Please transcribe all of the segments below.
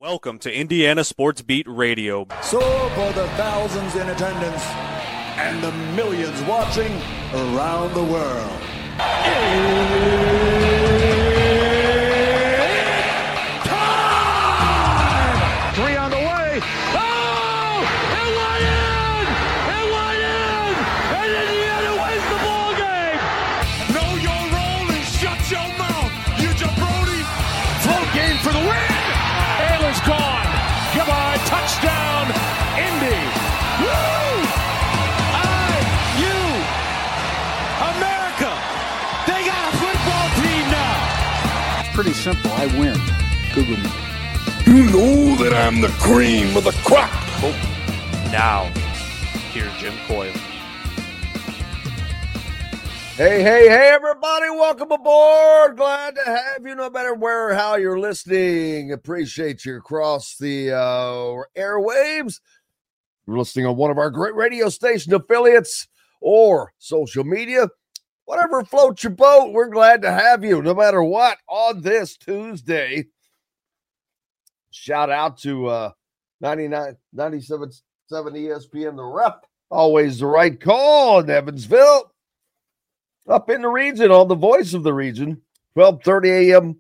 Welcome to Indiana Sports Beat Radio. So for the thousands in attendance and the millions watching around the world. Time! 3 on the way. Oh! It went in! It went in! And Indiana wins the ball game! Know your role and shut your mouth, you jabroni! Float game for the win! Ayler's gone. Goodbye. Touchdown, Indy. Woo! IU. America. They got a football team now. Pretty simple. I win. Google me. You know that I'm the cream of the crop. Now, here's Jim Coyle. Hey, everybody. Welcome aboard. Glad to have you, no matter where or how you're listening. Appreciate you across the airwaves. You're listening on one of our great radio station affiliates or social media. Whatever floats your boat, we're glad to have you, no matter what, on this Tuesday. Shout out to 97.7 ESPN, The Rep. Always the right call in Evansville. Up in the region, on the voice of the region, 12:30 a.m.,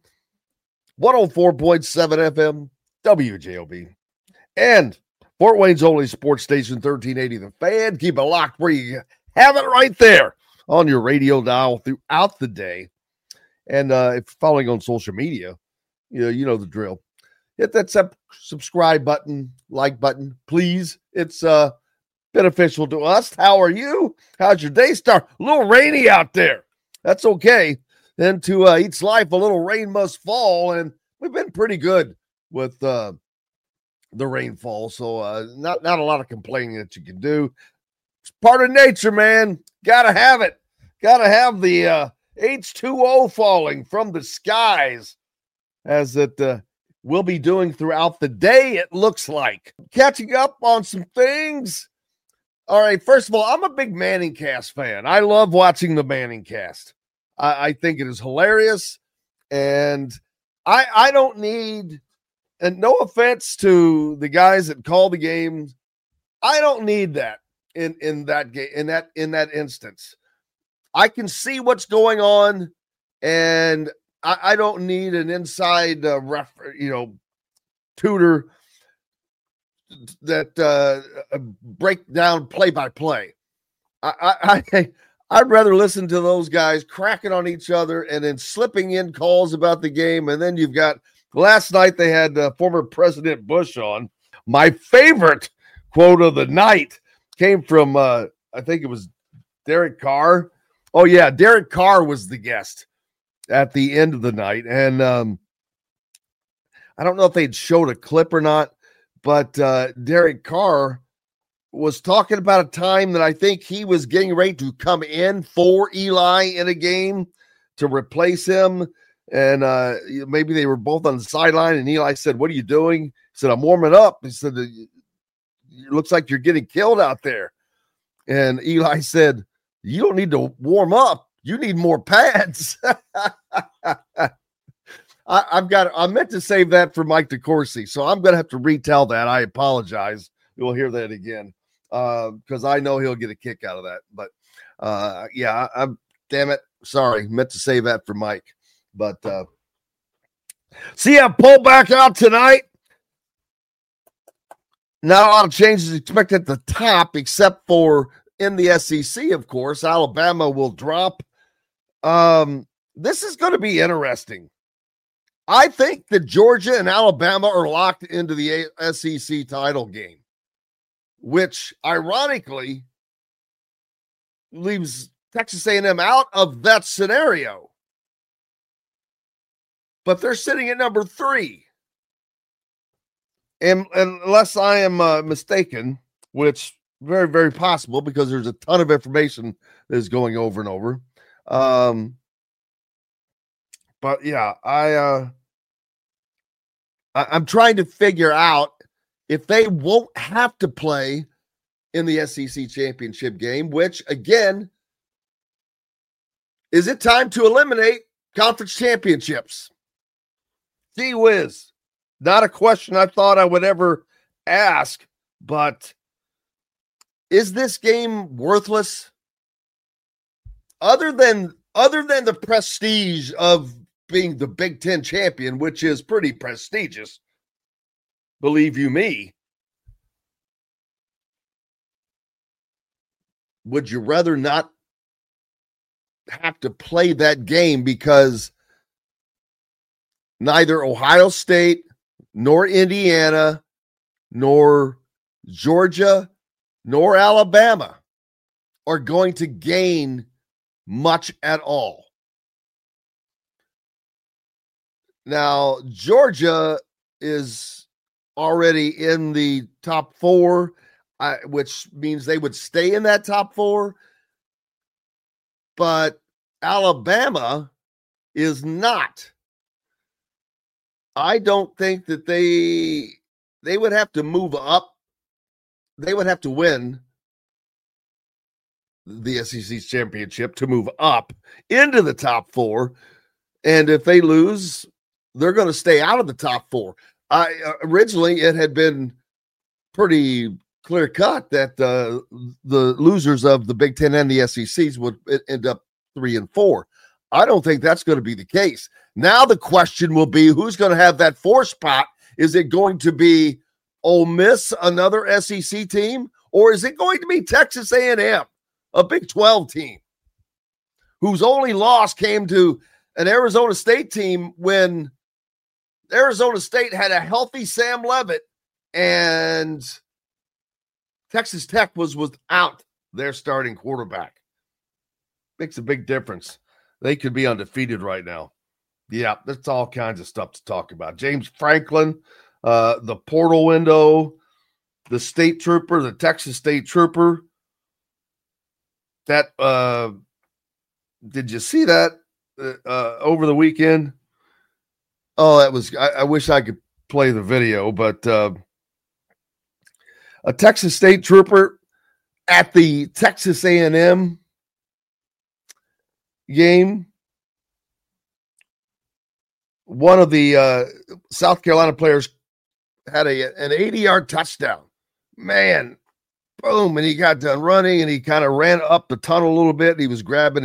104.7 FM, WJOB. And Fort Wayne's only sports station, 1380 The Fan. Keep it locked where you have it right there on your radio dial throughout the day. And if you're following on social media, you know the drill. Hit that subscribe button, like button, please. It's beneficial to us. How are you? How's your day start? A little rainy out there. That's okay. Then to each life, a little rain must fall, and we've been pretty good with the rainfall. So not a lot of complaining that you can do. It's part of nature, man. Gotta have it. Gotta have the H2O falling from the skies, as it will be doing throughout the day, it looks like. Catching up on some things. All right, first of all, I'm a big Manning Cast fan. I love watching the Manning Cast. I think it is hilarious, and I don't need, and no offense to the guys that call the games, I don't need that in that game, in that instance. I can see what's going on, and I don't need an inside tutor that break down play by play. I'd rather listen to those guys cracking on each other and then slipping in calls about the game. And then you've got last night they had former President Bush on. My favorite quote of the night came from I think it was Derek Carr. Oh yeah, Derek Carr was the guest at the end of the night, and I don't know if they'd showed a clip or not. But Derek Carr was talking about a time that I think he was getting ready to come in for Eli in a game to replace him. And maybe they were both on the sideline, and Eli said, "What are you doing?" He said, "I'm warming up." He said, "It looks like you're getting killed out there." And Eli said, "You don't need to warm up. You need more pads." I meant to save that for Mike DeCourcy, so I'm going to have to retell that. I apologize. You'll hear that again because I know he'll get a kick out of that. But, yeah, damn it. Sorry. Meant to save that for Mike. But, see, I pull back out tonight. Not a lot of changes expected at the top, except for in the SEC, of course. Alabama will drop. This is going to be interesting. I think that Georgia and Alabama are locked into the SEC title game, which ironically leaves Texas A&M out of that scenario. But they're sitting at number 3. And unless I am mistaken, which very, very possible because there's a ton of information that is going over and over. But yeah, I'm trying to figure out if they won't have to play in the SEC championship game, which again, is it time to eliminate conference championships? Gee whiz. Not a question I thought I would ever ask, but is this game worthless? Other than the prestige of being the Big Ten champion, which is pretty prestigious, believe you me, would you rather not have to play that game because neither Ohio State nor Indiana nor Georgia nor Alabama are going to gain much at all? Now, Georgia is already in the top 4, which means they would stay in that top 4. But Alabama is not. I don't think that they would have to move up. They would have to win the SEC's championship to move up into the top 4. And if they lose, they're going to stay out of the top 4. Originally, it had been pretty clear cut that the losers of the Big Ten and the SECs would end up 3 and 4. I don't think that's going to be the case. Now the question will be, who's going to have that 4 spot? Is it going to be Ole Miss, another SEC team, or is it going to be Texas A&M, a Big 12 team, whose only loss came to an Arizona State team when Arizona State had a healthy Sam Leavitt and Texas Tech was without their starting quarterback? Makes a big difference. They could be undefeated right now. Yeah, that's all kinds of stuff to talk about. James Franklin, the portal window, the state trooper, the Texas state trooper. That did you see that over the weekend? Oh, that was. I wish I could play the video, but a Texas state trooper at the Texas A&M game. One of the South Carolina players had an 80-yard touchdown. Man, boom, and he got done running, and he kind of ran up the tunnel a little bit. And he was grabbing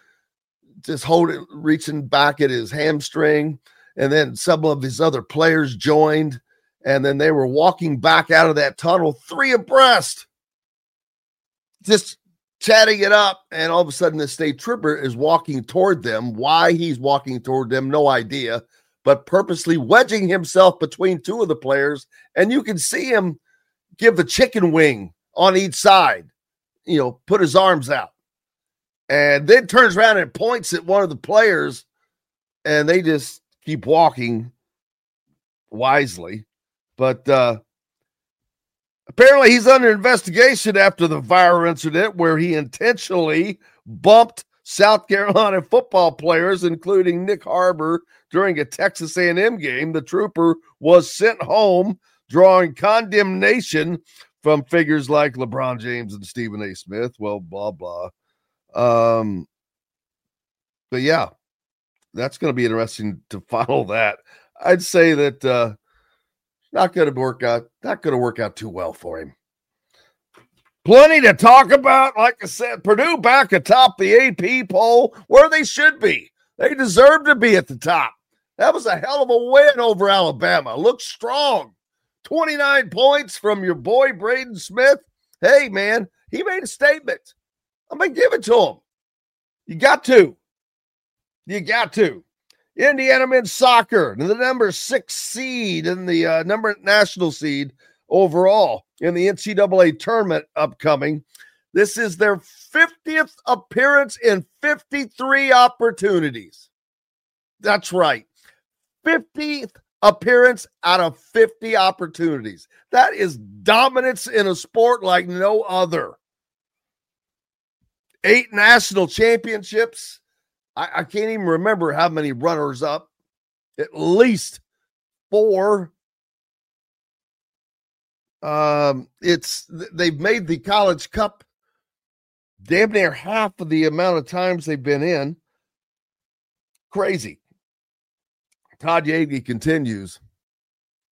reaching back at his hamstring, and then some of his other players joined, and then they were walking back out of that tunnel 3 abreast, just chatting it up, and all of a sudden the state trooper is walking toward them. Why he's walking toward them, no idea, but purposely wedging himself between 2 of the players, and you can see him give the chicken wing on each side, put his arms out, and then turns around and points at one of the players, and they just keep walking wisely. But apparently he's under investigation after the viral incident where he intentionally bumped South Carolina football players, including Nick Harbor, during a Texas A&M game. The trooper was sent home, drawing condemnation from figures like LeBron James and Stephen A. Smith. Well, blah, blah. But yeah, that's going to be interesting to follow that. I'd say that not going to work out too well for him. Plenty to talk about. Like I said, Purdue back atop the AP poll where they should be. They deserve to be at the top. That was a hell of a win over Alabama. Looked strong. 29 points from your boy Braden Smith. Hey, man, he made a statement. I'm going to give it to him. You got to. Indiana men's soccer, the number 6 seed and the number national seed overall in the NCAA tournament upcoming. This is their 50th appearance in 53 opportunities. That's right. 50th appearance out of 50 opportunities. That is dominance in a sport like no other. 8 national championships. I can't even remember how many runners up. At least 4. They've made the College Cup damn near half of the amount of times they've been in. Crazy. Todd Yeagy continues.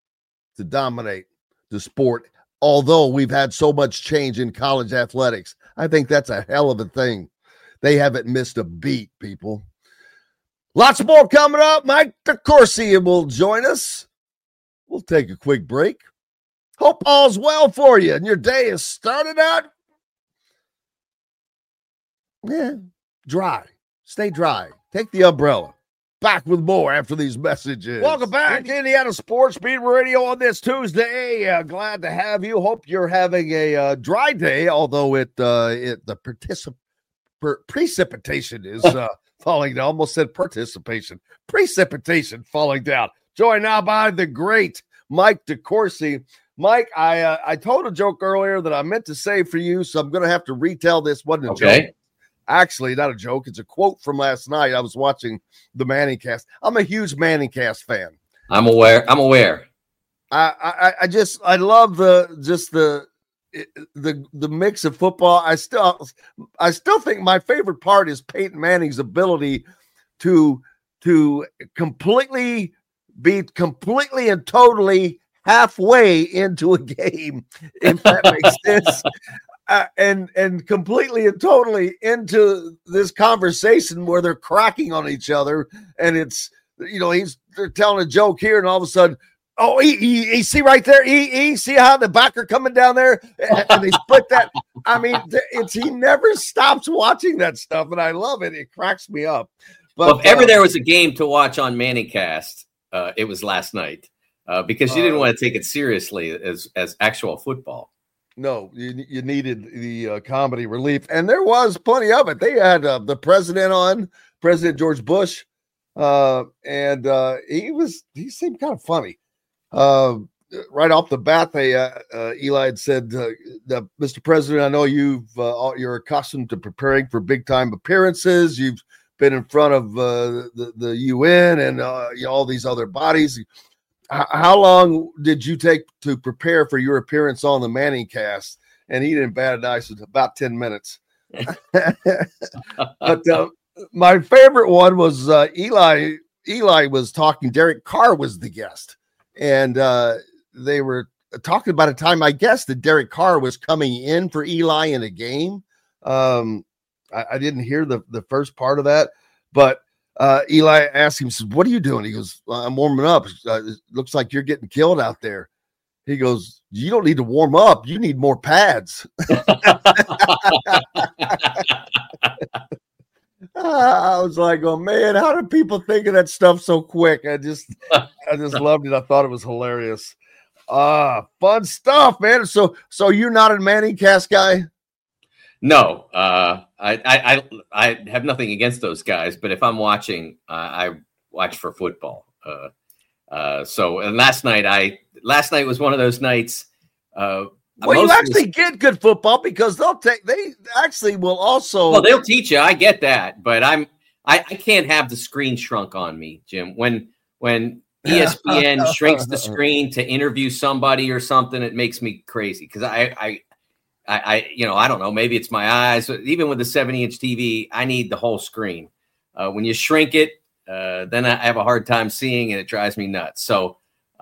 to dominate the sport. Although we've had so much change in college athletics, I think that's a hell of a thing. They haven't missed a beat, people. Lots more coming up. Mike DeCourcy will join us. We'll take a quick break. Hope all's well for you and your day has started out dry. Stay dry. Take the umbrella. Back with more after these messages. Welcome back, Indiana Sports Beat Radio on this Tuesday. Glad to have you. Hope you're having a dry day, although the precipitation is falling down. Almost said participation. Precipitation falling down. Joined now by the great Mike DeCourcy. Mike, I told a joke earlier that I meant to say for you, so I'm going to have to retell this. Wasn't a joke. Actually, not a joke. It's a quote from last night. I was watching the Manningcast. I'm a huge Manningcast fan. I'm aware. I love the mix of football. I still think my favorite part is Peyton Manning's ability to completely and totally halfway into a game, if that makes sense. And completely and totally into this conversation where they're cracking on each other, and it's, they're telling a joke here, and all of a sudden, see right there, see how the backer coming down there, and they split that. I mean, he never stops watching that stuff, and I love it. It cracks me up. But if ever there was a game to watch on Manningcast, it was last night, because you didn't want to take it seriously as actual football. No, you needed the comedy relief, and there was plenty of it. They had the president on, President George Bush, and he seemed kind of funny. Right off the bat, Eli had said, "Mr. President, I know you're accustomed to preparing for big time appearances. You've been in front of the UN and all these other bodies. How long did you take to prepare for your appearance on the Manningcast?" And he didn't bat an eye. It was about 10 minutes. But my favorite one was Eli. Eli was talking. Derek Carr was the guest. And they were talking about a time, I guess, that Derek Carr was coming in for Eli in a game. I didn't hear the first part of that. But Eli asked him, says, "What are you doing?" He goes, "I'm warming up. It looks like you're getting killed out there." He goes, "You don't need to warm up. You need more pads." I was like, "Oh man, how do people think of that stuff so quick?" I just loved it. I thought it was hilarious. Fun stuff, man. So you're not a Manningcast guy? No, I have nothing against those guys, but if I'm watching, I watch for football. And last night was one of those nights. Well, you actually get good football because they actually will also. Well, they'll teach you. I get that, but I can't have the screen shrunk on me, Jim. When ESPN shrinks the screen to interview somebody or something, it makes me crazy because I don't know, maybe it's my eyes. Even with the 70-inch TV, I need the whole screen. When you shrink it, then I have a hard time seeing, and it drives me nuts. So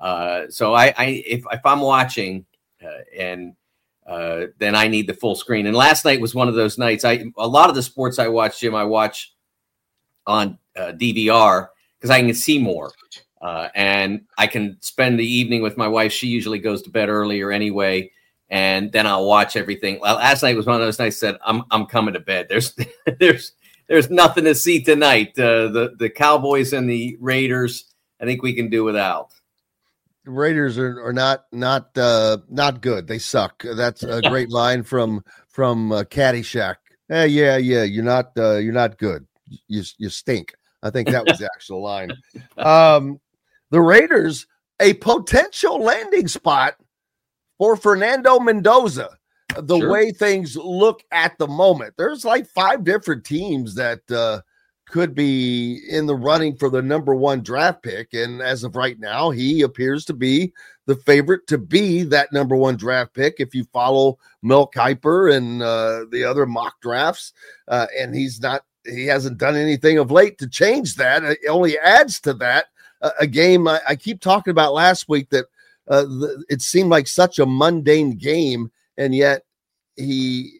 if I'm watching, then I need the full screen. And last night was one of those nights. A lot of the sports I watch, Jim, I watch on DVR because I can see more. And I can spend the evening with my wife. She usually goes to bed earlier anyway. And then I'll watch everything. Well, last night was one of those nights that I'm coming to bed. There's nothing to see tonight. The Cowboys and the Raiders, I think we can do without. The Raiders are not good. They suck. That's a great line from Caddyshack. Yeah, you're not good. You stink. I think that was the actual line. The Raiders, a potential landing spot for Fernando Mendoza, way things look at the moment. There's like 5 different teams that could be in the running for the number 1 draft pick. And as of right now, he appears to be the favorite to be that number 1 draft pick if you follow Mel Kiper and the other mock drafts. And he hasn't done anything of late to change that. It only adds to that. A game I keep talking about last week that It seemed like such a mundane game, and yet he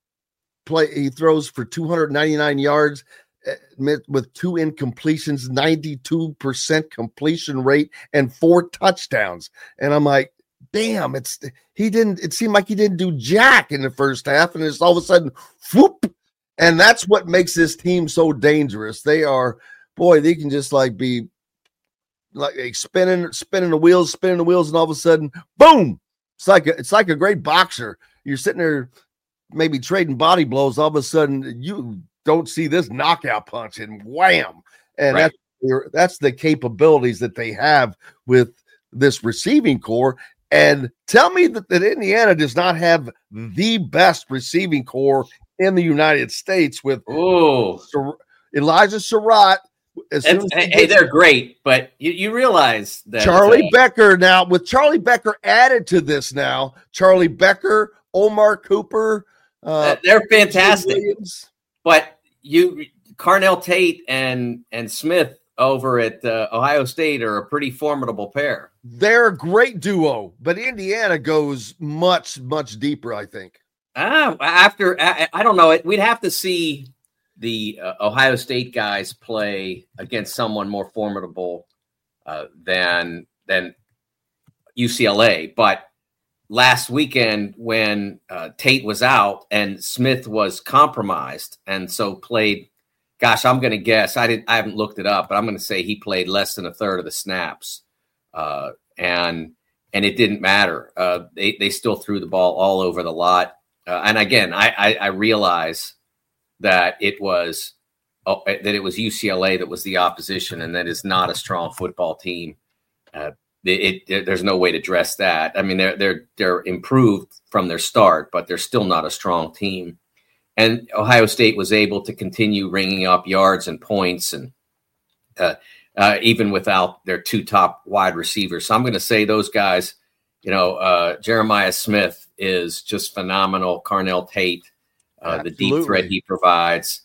throws for 299 yards with 2 incompletions, 92% completion rate, and 4 touchdowns. And I'm like, damn, it seemed like he didn't do jack in the first half, and it's all of a sudden, whoop. And that's what makes this team so dangerous. They can just like be like spinning the wheels, and all of a sudden, boom. It's like a great boxer. You're sitting there maybe trading body blows, all of a sudden you don't see this knockout punch, and wham. And right. that's the capabilities that they have with this receiving core. And tell me that Indiana does not have the best receiving core in the United States with Elijah Surratt. They're great, but you realize that Charlie Becker now, with Charlie Becker added to this now, Charlie Becker, Omar Cooper, they're fantastic. But Carnell Tate and Smith over at Ohio State are a pretty formidable pair. They're a great duo, but Indiana goes much, much deeper, I think. I don't know. We'd have to see the Ohio State guys play against someone more formidable than UCLA. But last weekend when Tate was out and Smith was compromised and so played, gosh, I'm going to guess, I haven't looked it up, but I'm going to say he played less than a third of the snaps. And it didn't matter. They still threw the ball all over the lot. And again, I realize that it was UCLA that was the opposition, and that is not a strong football team. There's no way to dress that. I mean, they're improved from their start, but they're still not a strong team. And Ohio State was able to continue ringing up yards and points, and even without their 2 top wide receivers. So I'm going to say those guys. Jeremiah Smith is just phenomenal. Carnell Tate. The deep threat he provides.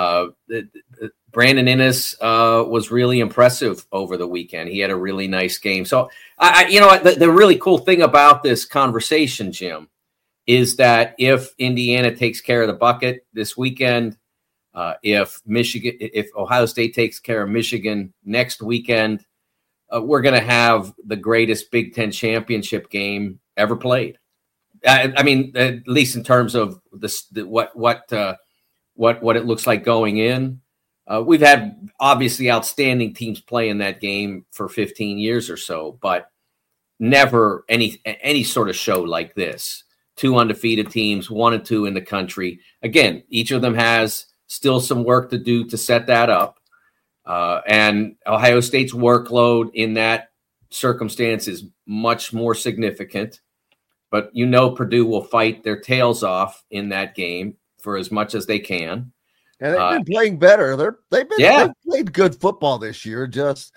Brandon Inniss was really impressive over the weekend. He had a really nice game. So, the really cool thing about this conversation, Jim, is that if Indiana takes care of the bucket this weekend, if Ohio State takes care of Michigan next weekend, we're going to have the greatest Big Ten championship game ever played. I mean, at least in terms of what it looks like going in. We've had obviously outstanding teams play in that game for 15 years or so, but never any sort of show like this. 2 undefeated teams, 1-2 in the country. Again, each of them has still some work to do to set that up. And Ohio State's workload in that circumstance is much more significant. But Purdue will fight their tails off in that game for as much as they can. And they've been playing better. They've played good football this year. Just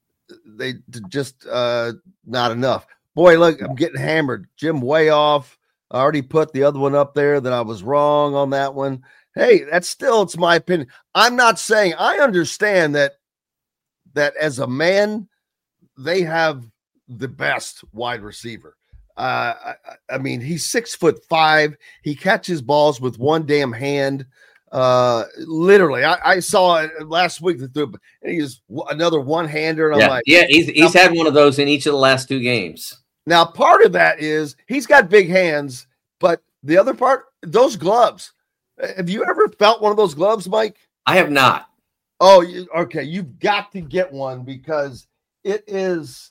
not enough. Boy, look, I'm getting hammered. Jim way off. I already put the other one up there that I was wrong on that one. Hey, it's my opinion. I'm not saying, I understand that as a man, they have the best wide receiver. I mean, he's 6'5". He catches balls with one damn hand. Literally, I saw it last week. And he's another one-hander. And I'm like, he's had one of those in each of the last 2 games. Now, part of that is he's got big hands, but the other part, those gloves. Have you ever felt one of those gloves, Mike? I have not. Oh, okay. You've got to get one because it's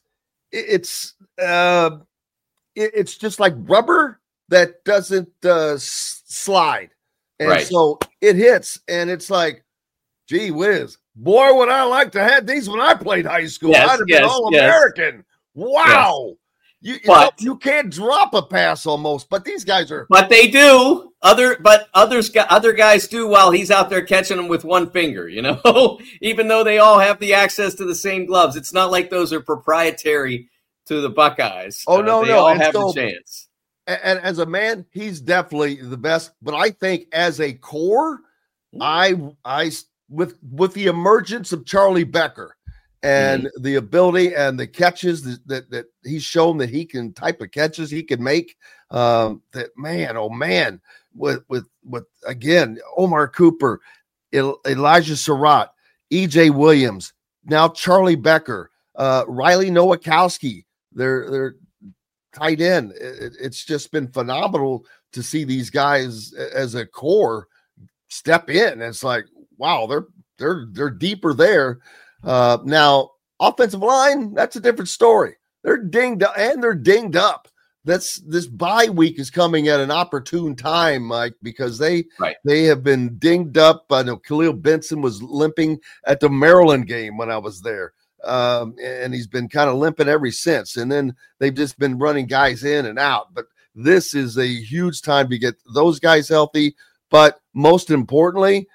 just like rubber that doesn't slide. And right. So it hits, and it's like, gee whiz. Boy, would I like to have these when I played high school. I'd have been All-American. Wow. Yes. You can't drop a pass almost, but these guys are. But they do. Other guys do while he's out there catching them with one finger, even though they all have the access to the same gloves. It's not like those are proprietary to the Buckeyes. Oh, no. They all have the chance. And as a man, he's definitely the best. But I think as a core, I with the emergence of Charlie Becker and the ability and the catches that he's shown that he can type of catches he can make. That man, oh man, with again Omar Cooper, Elijah Surratt, EJ Williams, now Charlie Becker, Riley Nowakowski, they're tight end. It's just been phenomenal to see these guys as a core step in. It's like, wow, they're deeper there. Now offensive line, that's a different story. They're dinged up. This bye week is coming at an opportune time, Mike, because they have been dinged up. I know Khalil Benson was limping at the Maryland game when I was there. And he's been kind of limping ever since. And then they've just been running guys in and out. But this is a huge time to get those guys healthy. But most importantly,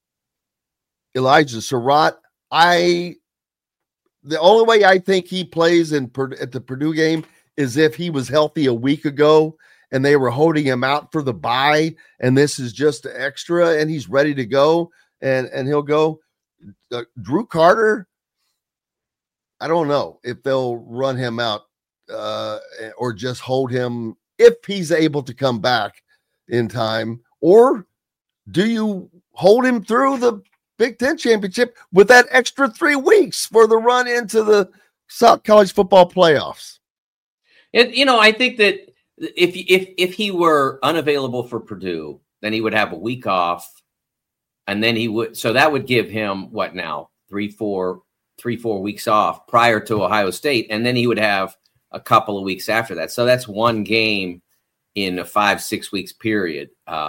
Elijah Surratt, the only way I think he plays at the Purdue game is if he was healthy a week ago and they were holding him out for the bye, and this is just extra and he's ready to go and he'll go. Drew Carter, I don't know if they'll run him out or just hold him if he's able to come back in time, or do you hold him through the Big Ten championship with that extra 3 weeks for the run into the South College football playoffs? I think that if he were unavailable for Purdue, then he would have a week off, and then so that would give him what now 3-4 weeks off prior to Ohio State, and then he would have a couple of weeks after that. So that's one game in a 5-6 weeks period.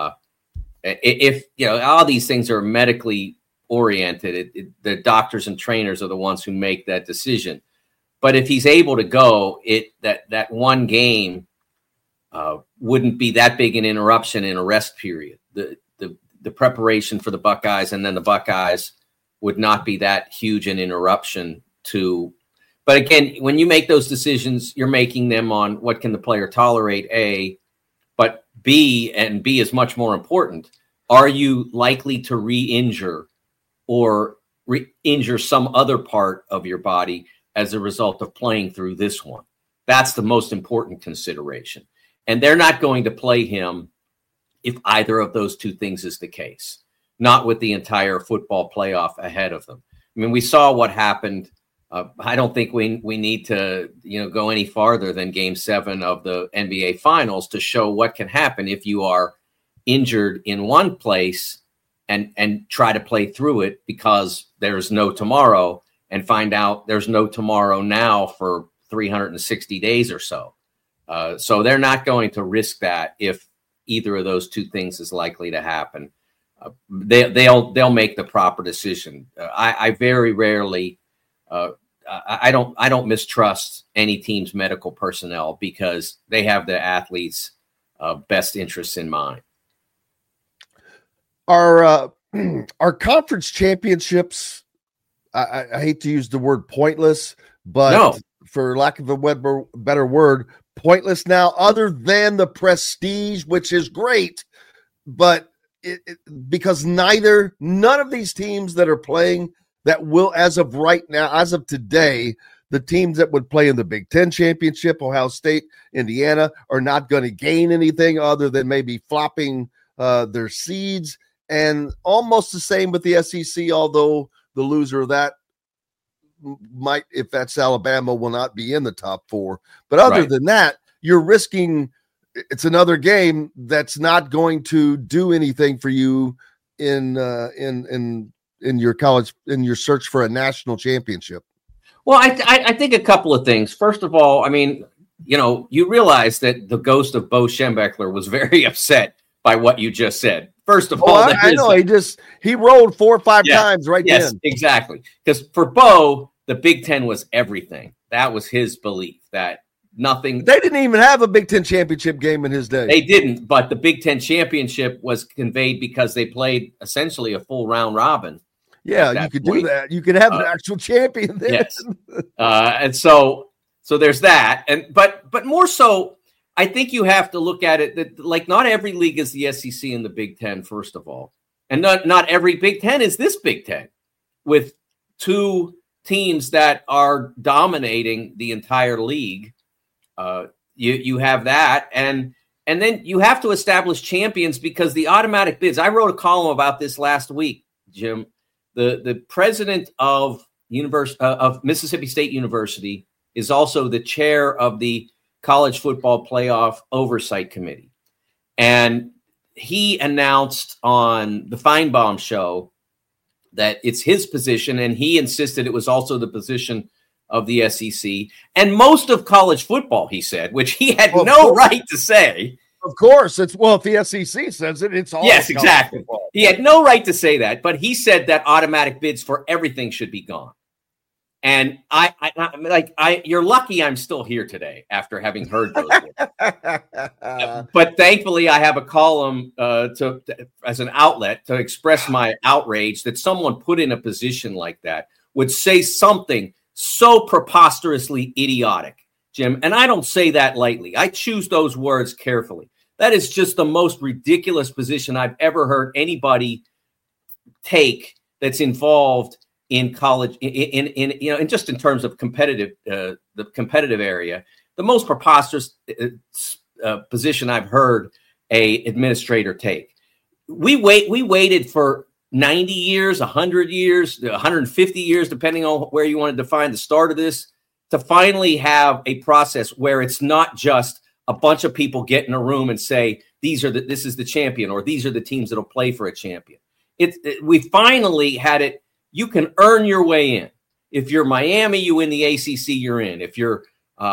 If all these things are medically oriented, the doctors and trainers are the ones who make that decision. But if he's able to go, that one game wouldn't be that big an interruption in a rest period. The preparation for the Buckeyes and then the Buckeyes would not be that huge an interruption to. But again, when you make those decisions, you're making them on what can the player tolerate, A, but B, and B is much more important. Are you likely to re-injure or re-injure some other part of your body as a result of playing through this one? That's the most important consideration. And they're not going to play him if either of those two things is the case, not with the entire football playoff ahead of them. I mean, we saw what happened. I don't think we need to go any farther than Game 7 of the NBA Finals to show what can happen if you are injured in one place and try to play through it because there's no tomorrow, and find out there's no tomorrow now for 360 days or so. So they're not going to risk that if either of those two things is likely to happen. They'll make the proper decision. I very rarely, I don't mistrust any team's medical personnel because they have the athletes' best interests in mind. Our conference championships, I hate to use the word pointless, but no, for lack of a better word, pointless now, other than the prestige, which is great, but because none of these teams that are playing that will, as of right now, as of today, the teams that would play in the Big Ten championship, Ohio State, Indiana, are not going to gain anything other than maybe flopping their seeds, and almost the same with the SEC, although the loser of that might, if that's Alabama, will not be in the top 4. But other than that, you're risking it's another game that's not going to do anything for you in your college, in your search for a national championship. Well, I think a couple of things. First of all, I mean, you realize that the ghost of Bo Schembechler was very upset by what you just said. First of all, I know he rolled 4 or 5 times then. Yes, exactly. Because for Bo, the Big Ten was everything. That was his belief that nothing. They didn't even have a Big Ten championship game in his day. They didn't, but the Big Ten championship was conveyed because they played essentially a full round robin. Yeah, you could do that. You could have an actual champion then. Yes. And so there's that. But more so, I think you have to look at it that like not every league is the SEC and the Big Ten, first of all. And not every Big Ten is this Big Ten with 2 teams that are dominating the entire league. You have that, and then you have to establish champions because the automatic bids. I wrote a column about this last week, Jim. The president of Mississippi State University is also the chair of the College Football Playoff Oversight Committee, and he announced on the Feinbaum show that it's his position, and he insisted it was also the position of the SEC and most of college football, he said, which he had right to say. Of course, if the SEC says it, it's all. Yes, exactly. Football. He had no right to say that, but he said that automatic bids for everything should be gone. And you're lucky I'm still here today after having heard those words. But thankfully, I have a column as an outlet to express my outrage that someone put in a position like that would say something so preposterously idiotic, Jim. And I don't say that lightly. I choose those words carefully. That is just the most ridiculous position I've ever heard anybody take that's involved in college, in just in terms of competitive, the competitive area, the most preposterous position I've heard a administrator take. We waited for 90 years, 100 years, 150 years, depending on where you want to define the start of this, to finally have a process where it's not just a bunch of people get in a room and say, this is the champion, or these are the teams that'll play for a champion. We finally had it. You can earn your way in. If you're Miami, you win the ACC, you're in. If you're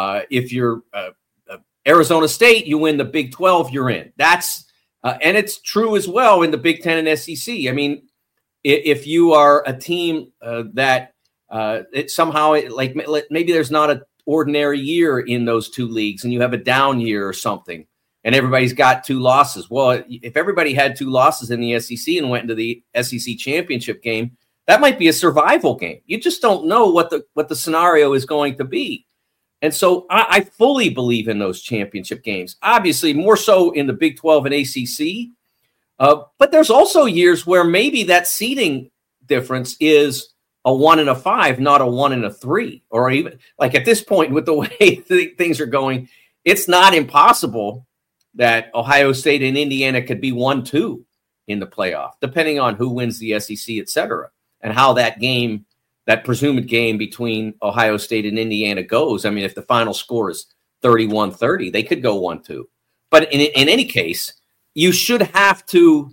Arizona State, you win the Big 12, you're in. That's and it's true as well in the Big 10 and SEC. I mean, if you are a team that it somehow maybe there's not an ordinary year in those two leagues, and you have a down year or something, and everybody's got 2 losses. Well, if everybody had 2 losses in the SEC and went into the SEC championship game, that might be a survival game. You just don't know what the scenario is going to be. And so I fully believe in those championship games, obviously more so in the Big 12 and ACC. But there's also years where maybe that seeding difference is a 1 and a 5, not a 1 and a 3, or even like at this point with the way things are going, it's not impossible that Ohio State and Indiana could be 1-2 in the playoff, depending on who wins the SEC, et cetera, and how that presumed game between Ohio State and Indiana goes. I mean, if the final score is 31-30, they could go 1-2. But in any case, you should have to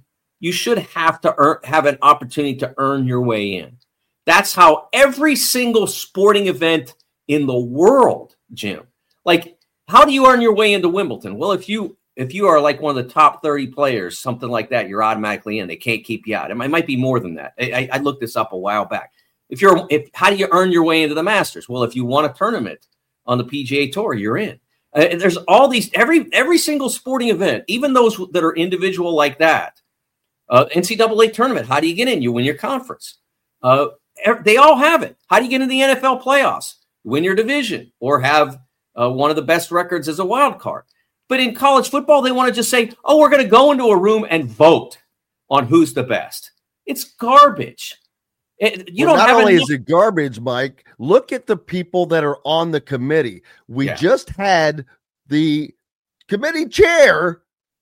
have an opportunity to earn your way in. That's how every single sporting event in the world, Jim. Like, how do you earn your way into Wimbledon? Well, if you are like one of the top 30 players, something like that, you're automatically in. They can't keep you out. It might be more than that. I looked this up a while back. How do you earn your way into the Masters? Well, if you won a tournament on the PGA Tour, you're in. There's all these every single sporting event, even those that are individual like that. NCAA tournament, how do you get in? You win your conference. They all have it. How do you get into the NFL playoffs? Win your division or have one of the best records as a wild card. But in college football, they want to just say, oh, we're going to go into a room and vote on who's the best. It's garbage. Not only is it garbage, Mike, look at the people that are on the committee. We just had the committee chair.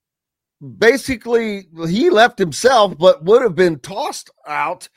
Basically, he left himself, but would have been tossed out,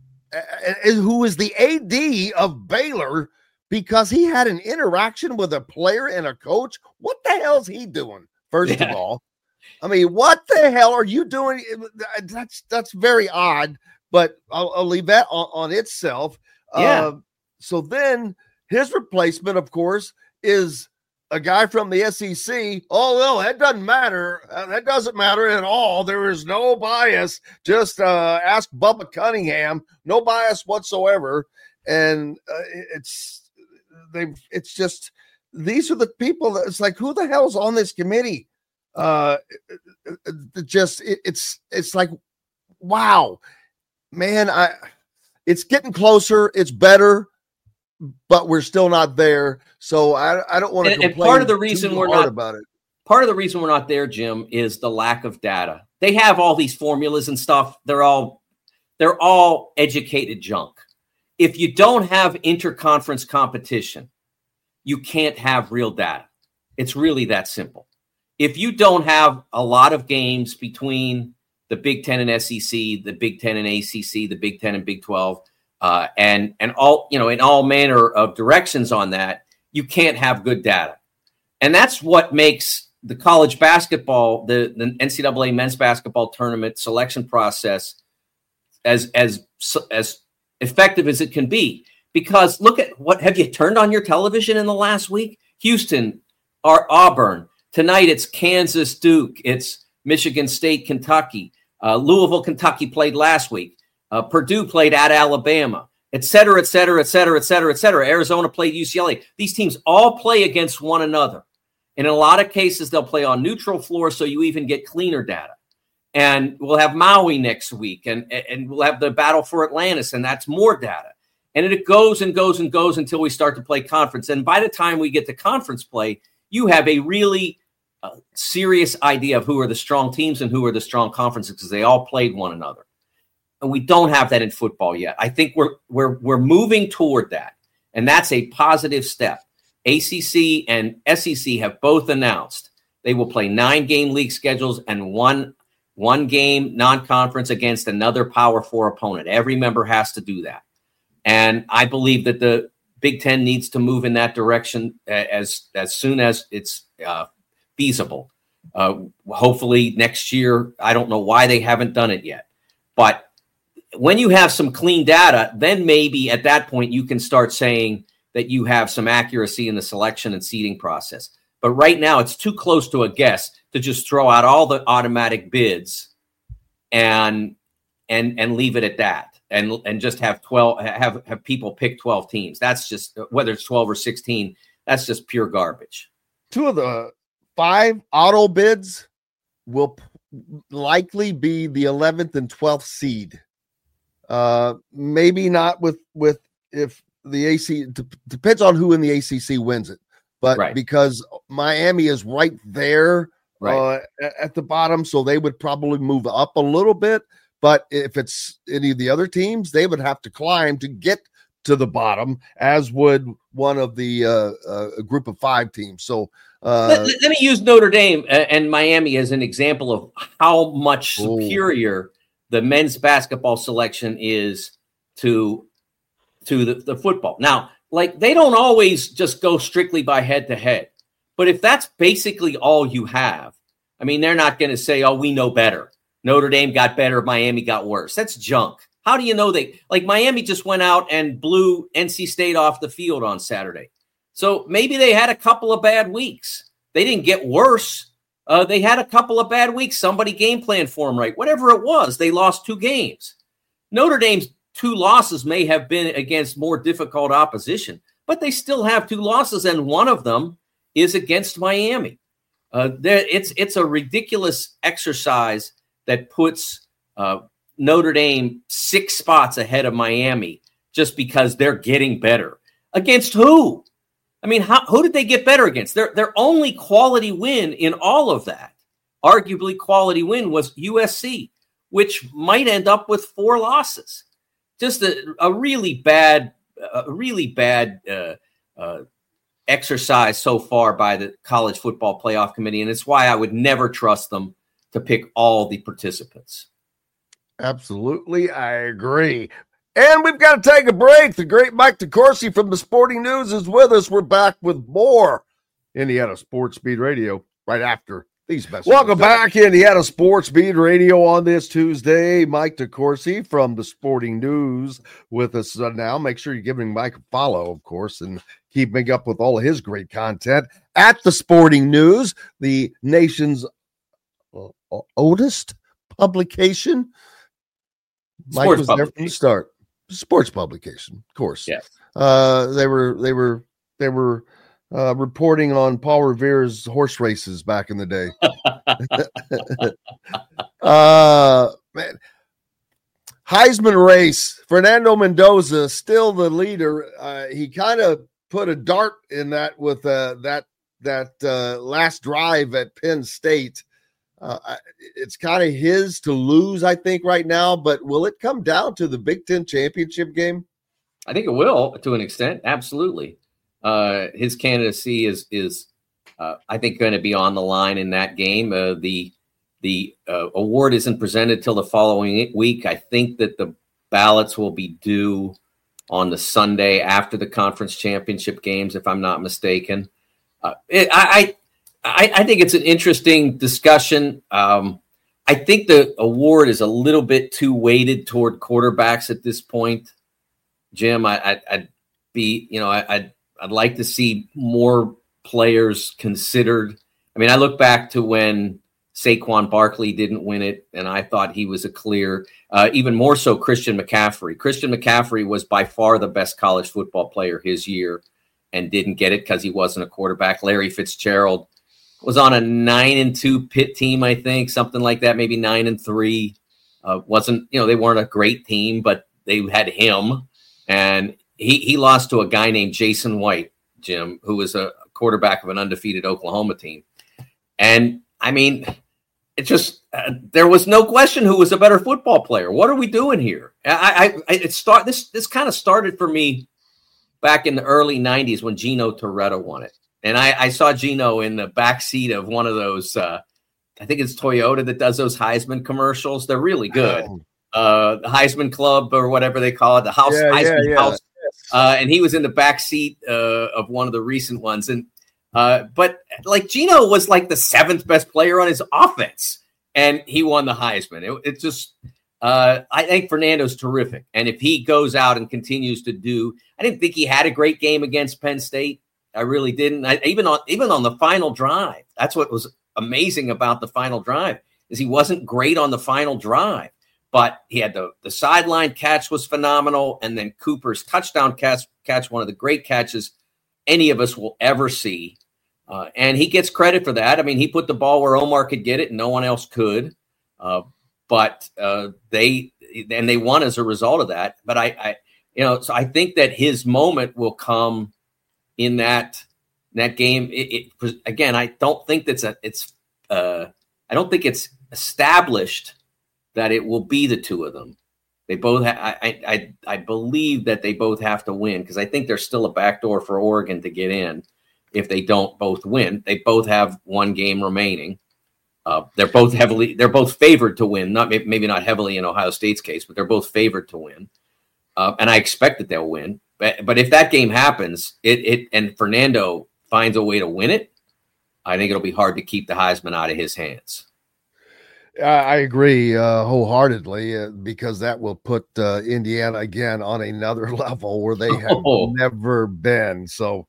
who is the AD of Baylor, because he had an interaction with a player and a coach. What the hell is he doing? First of all, I mean, what the hell are you doing? That's very odd, but I'll leave that on itself. So then his replacement, of course, is a guy from the SEC. Oh, no, that doesn't matter. That doesn't matter at all. There is no bias. Just ask Bubba Cunningham. No bias whatsoever. And it's just, these are the people that it's like, who the hell's on this committee? It's like, wow, man, it's getting closer. It's better, but we're still not there. So I don't want to complain. And part of the reason we're not about it. Part of the reason we're not there, Jim, is the lack of data. They have all these formulas and stuff. They're all educated junk. if you don't have interconference competition, you can't have real data. It's really that simple. If you don't have a lot of games between the Big Ten and SEC, the Big Ten and ACC, the Big Ten and Big 12, and all, in all manner of directions on that, you can't have good data. And that's what makes the college basketball, the NCAA men's basketball tournament selection process as effective as it can be. Because look at what have you turned on your television in the last week? Houston, Auburn. Tonight it's Kansas, Duke. It's Michigan State, Kentucky. Louisville, Kentucky played last week. Purdue played at Alabama, et cetera, et cetera, et cetera, et cetera, et cetera. Arizona played UCLA. These teams all play against one another. And in a lot of cases, they'll play on neutral floors, so you even get cleaner data. And we'll have Maui next week, and we'll have the Battle for Atlantis, and that's more data. And it goes and goes and goes until we start to play conference. And by the time we get to conference play, you have a really serious idea of who are the strong teams and who are the strong conferences, because they all played one another. And we don't have that in football yet. I think we're moving toward that, and that's a positive step. ACC and SEC have both announced they will play 9-game league schedules and one game non-conference against another Power 4 opponent. Every member has to do that. And I believe that the Big Ten needs to move in that direction as soon as it's feasible. Hopefully next year. I don't know why they haven't done it yet. But when you have some clean data, then maybe at that point you can start saying that you have some accuracy in the selection and seeding process. But right now it's too close to a guess to just throw out all the automatic bids and leave it at that. And just have 12 have people pick 12 teams. That's just, whether it's 12 or 16, that's just pure garbage. 2 of the 5 auto bids will likely be the 11th and 12th seed. Maybe not with if the AC depends on who in the ACC wins it, but right. Because Miami is right there at the bottom, so they would probably move up a little bit. But if it's any of the other teams, they would have to climb to get to the bottom, as would one of the group of 5 teams. So let me use Notre Dame and Miami as an example of how much superior the men's basketball selection is to the football. Now, like, they don't always just go strictly by head-to-head. But if that's basically all you have, I mean, they're not going to say, oh, we know better. Notre Dame got better, Miami got worse. That's junk. How do you know Miami just went out and blew NC State off the field on Saturday? So maybe they had a couple of bad weeks. They didn't get worse. They had a couple of bad weeks. Somebody game planned for them right. Whatever it was, they lost 2 games. Notre Dame's 2 losses may have been against more difficult opposition, but they still have 2 losses, and one of them is against Miami. It's a ridiculous exercise that puts Notre Dame 6 spots ahead of Miami just because they're getting better. Against who? I mean, who did they get better against? Their only quality win in all of that, arguably quality win, was USC, which might end up with 4 losses. Just a really bad exercise so far by the College Football Playoff Committee, and it's why I would never trust them to pick all the participants. Absolutely, I agree. And we've got to take a break. The great Mike DeCourcy from the Sporting News is with us. We're back with more Indiana Sports Beat Radio right after these messages. Welcome back, Indiana Sports Beat Radio on this Tuesday. Mike DeCourcy from the Sporting News with us now. Make sure you're giving Mike a follow, of course, and keeping up with all of his great content at the Sporting News, the nation's oldest publication. Mike was there from the start. Sports publication, of course. Yes. They were reporting on Paul Revere's horse races back in the day. Man. Heisman race. Fernando Mendoza still the leader. He kind of put a dart in that with that last drive at Penn State. It's kind of his to lose, I think, right now. But will it come down to the Big Ten championship game? I think it will to an extent. Absolutely. His candidacy is I think, going to be on the line in that game. The award isn't presented till the following week. I think that the ballots will be due on the Sunday after the conference championship games, if I'm not mistaken. I think it's an interesting discussion. I think the award is a little bit too weighted toward quarterbacks at this point, Jim. I'd like to see more players considered. I mean, I look back to when Saquon Barkley didn't win it, and I thought he was a clear, even more so Christian McCaffrey. Christian McCaffrey was by far the best college football player his year and didn't get it because he wasn't a quarterback. Larry Fitzgerald was on a 9-2 Pitt team, I think, something like that, maybe 9-3. They weren't a great team, but they had him, and he lost to a guy named Jason White, Jim, who was a quarterback of an undefeated Oklahoma team. And I mean, it just there was no question who was a better football player. What are we doing here? This kind of started for me back in the early 90s when Gino Toretta won it. And I saw Gino in the backseat of one of those, I think it's Toyota that does those Heisman commercials. They're really good. The Heisman Club or whatever they call it, the House Heisman House. And he was in the backseat of one of the recent ones. And but like Gino was like the 7th best player on his offense, and he won the Heisman. It just I think Fernando's terrific, and if he goes out and continues to do, I didn't think he had a great game against Penn State. I really didn't. Even on the final drive, that's what was amazing about the final drive is he wasn't great on the final drive, but he had the sideline catch was phenomenal, and then Cooper's touchdown catch, one of the great catches any of us will ever see. And he gets credit for that. I mean, he put the ball where Omar could get it and no one else could. But they won as a result of that. But so I think that his moment will come in that game. Again, I don't think I don't think it's established that it will be the two of them. They both I believe that they both have to win because I think there's still a backdoor for Oregon to get in if they don't both win. They both have one game remaining. They're both favored to win. Maybe not heavily in Ohio State's case, but they're both favored to win. And I expect that they'll win. But if that game happens, and Fernando finds a way to win it, I think it'll be hard to keep the Heisman out of his hands. I agree wholeheartedly because that will put Indiana again on another level where they have never been. So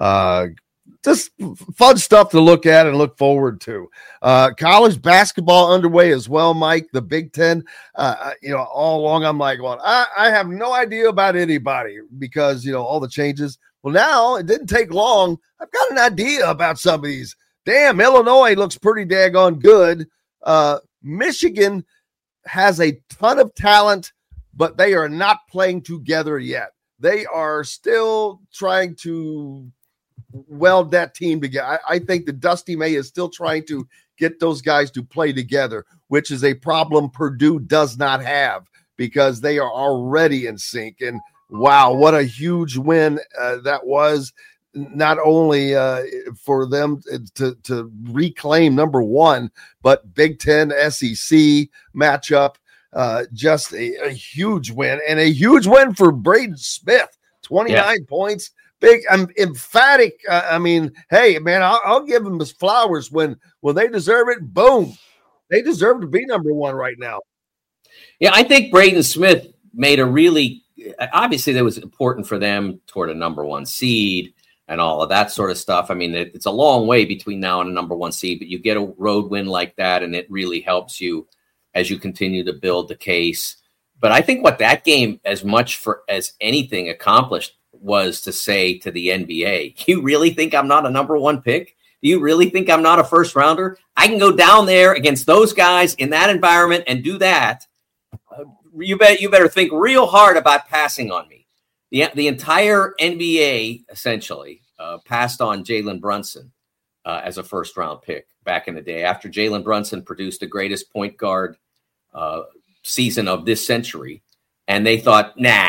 just fun stuff to look at and look forward to. College basketball underway as well, Mike. The Big Ten, all along I'm like, well, I have no idea about anybody because, all the changes. Well, now it didn't take long. I've got an idea about some of these. Damn, Illinois looks pretty daggone good. Michigan has a ton of talent, but they are not playing together yet. They are still trying to weld that team together. I think that Dusty May is still trying to get those guys to play together, which is a problem Purdue does not have because they are already in sync. And wow, what a huge win that was. Not only for them to reclaim number one, but Big Ten SEC matchup, just a huge win and a huge win for Braden Smith, 29 points. Big, emphatic. Hey, man, I'll give them his flowers when they deserve it. Boom. They deserve to be number one right now. Yeah, I think Braden Smith made obviously that was important for them toward a number one seed and all of that sort of stuff. I mean, it's a long way between now and a number one seed, but you get a road win like that, and it really helps you as you continue to build the case. But I think what that game, as much as anything accomplished, was to say to the NBA, you really think I'm not a number one pick? Do you really think I'm not a first rounder? I can go down there against those guys in that environment and do that. You better think real hard about passing on me. The entire NBA essentially passed on Jalen Brunson as a first-round pick back in the day after Jalen Brunson produced the greatest point guard season of this century. And they thought, nah,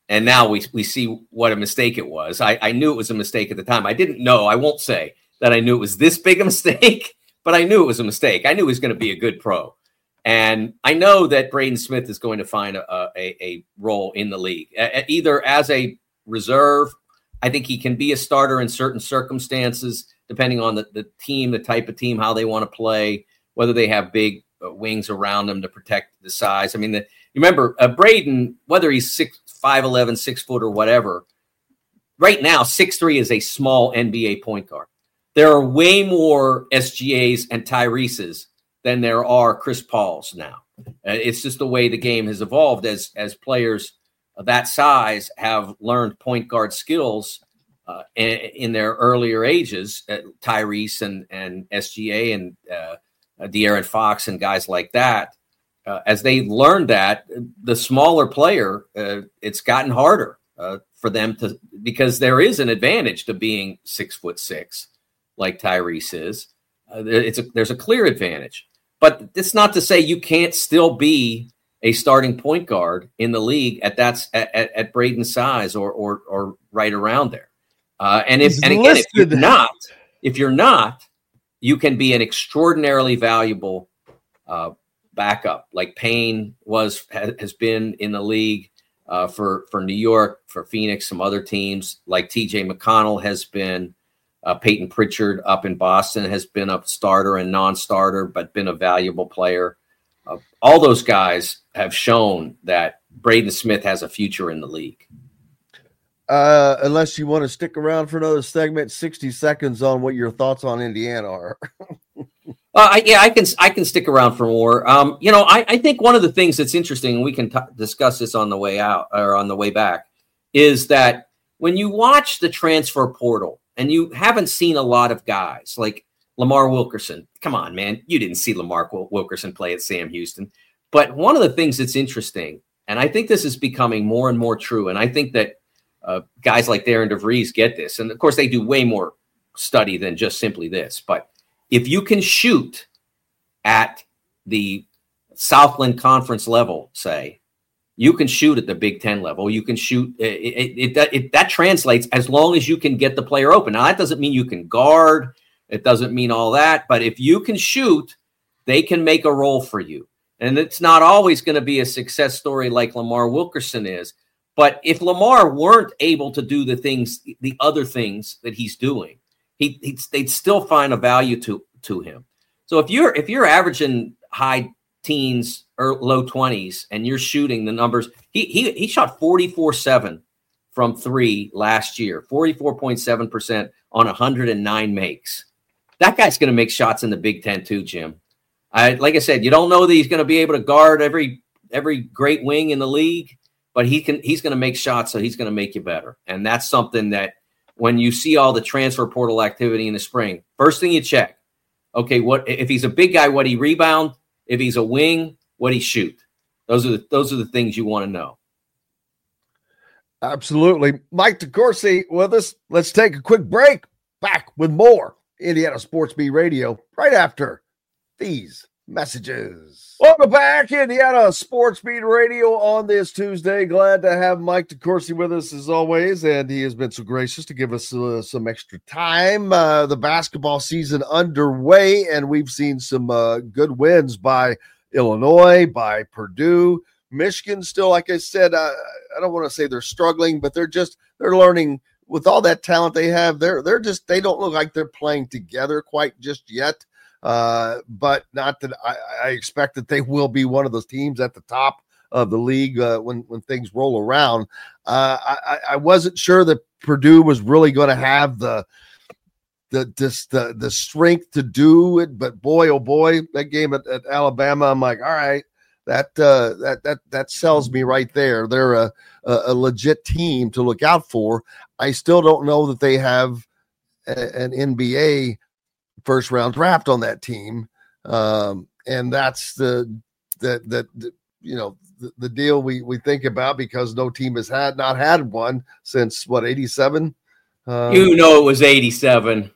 And now we see what a mistake it was. I knew it was a mistake at the time. I didn't know. I won't say that I knew it was this big a mistake, but I knew it was a mistake. I knew he was going to be a good pro. And I know that Braden Smith is going to find a role in the league, either as a reserve. I think he can be a starter in certain circumstances, depending on the team, the type of team, how they want to play, whether they have big wings around them to protect the size. I mean, remember, Braden, whether he's 5'11", 6 foot or whatever, right now, 6'3" is a small NBA point guard. There are way more SGAs and Tyreses than there are Chris Pauls now. It's just the way the game has evolved as players of that size have learned point guard skills in their earlier ages, Tyrese and SGA and De'Aaron Fox and guys like that. As they learned that, the smaller player, it's gotten harder for them to, because there is an advantage to being 6'6", like Tyrese is. There's a clear advantage, but it's not to say you can't still be a starting point guard in the league at Braden's size or right around there. If you're not, you can be an extraordinarily valuable backup, like Payne has been in the league for New York, for Phoenix, some other teams, like T.J. McConnell has been. Peyton Pritchard up in Boston has been a starter and non-starter, but been a valuable player. All those guys have shown that Braden Smith has a future in the league. Unless you want to stick around for another segment, 60 seconds on what your thoughts on Indiana are. I can stick around for more. I think one of the things that's interesting, and we can discuss this on the way out or on the way back, is that when you watch the transfer portal and you haven't seen a lot of guys like Lamar Wilkerson. Come on, man. You didn't see Lamar Wilkerson play at Sam Houston. But one of the things that's interesting, and I think this is becoming more and more true, and I think that guys like Darren DeVries get this. And, of course, they do way more study than just simply this. But if you can shoot at the Southland Conference level, say, you can shoot at the Big Ten level. You can shoot. That translates as long as you can get the player open. Now, that doesn't mean you can guard. It doesn't mean all that. But if you can shoot, they can make a role for you. And it's not always going to be a success story like Lamar Wilkerson is. But if Lamar weren't able to do the other things that he's doing, they'd still find a value to him. So if you're averaging high teens or low 20s and you're shooting the numbers, he shot 44.7 from three last year, 44.7% on 109 makes. That guy's going to make shots in the Big Ten too, Jim. Like I said, you don't know that he's going to be able to guard every great wing in the league, but he's going to make shots, so he's going to make you better. And that's something that when you see all the transfer portal activity in the spring, first thing you check, okay, what if he's a big guy, what he rebound? If he's a wing, what he shoot? Those are the things you want to know. Absolutely. Mike DeCourcy with us. Let's take a quick break. Back with more Indiana Sports Beat Radio right after these messages. Welcome back, Indiana Sports Beat Radio on this Tuesday. Glad to have Mike DeCourcy with us as always, and he has been so gracious to give us some extra time. The basketball season underway, and we've seen some good wins by Illinois, by Purdue. Michigan still, like I said, I don't want to say they're struggling, but they're learning with all that talent they have. They don't look like they're playing together quite just yet. But not that I expect that they will be one of those teams at the top of the league when things roll around. I wasn't sure that Purdue was really going to have the strength to do it, but boy, oh boy, that game at Alabama, I'm like, all right, that sells me right there. They're a legit team to look out for. I still don't know that they have an NBA first round draft on that team. And that's the deal we think about, because no team has not had one since 87. It was 87.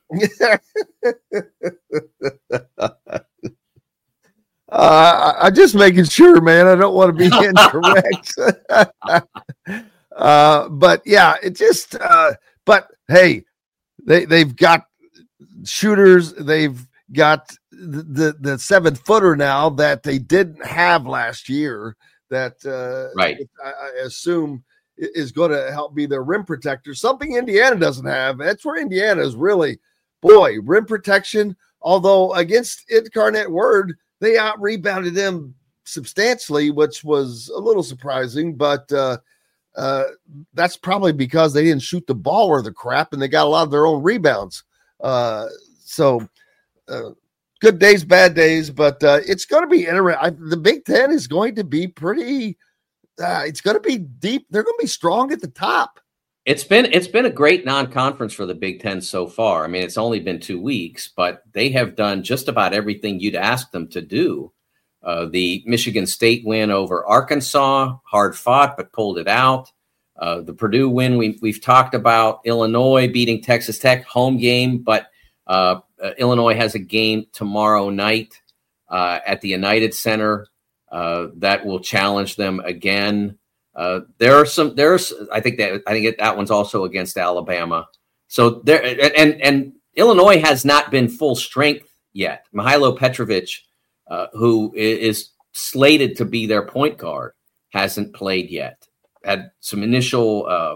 I'm just making sure, man. I don't want to be incorrect. But yeah, it just. But hey, they've got shooters. They've got the 7-footer now that they didn't have last year. That right. I assume is going to help be their rim protector. Something Indiana doesn't have. That's where Indiana is really, boy, rim protection. Although against Incarnate Word, they out-rebounded them substantially, which was a little surprising. But that's probably because they didn't shoot the ball worth of crap, and they got a lot of their own rebounds. So good days, bad days, but it's going to be interesting. The Big Ten is going to be pretty. It's going to be deep. They're going to be strong at the top. It's been a great non-conference for the Big Ten so far. I mean, it's only been 2 weeks, but they have done just about everything you'd ask them to do. The Michigan State win over Arkansas, hard fought, but pulled it out. The Purdue win we've talked about. Illinois beating Texas Tech, home game, but Illinois has a game tomorrow night at the United Center that will challenge them again. I think that one's also against Alabama. So there, and Illinois has not been full strength yet. Mihajlo Petrovic, who is slated to be their point guard, hasn't played yet. Had some initial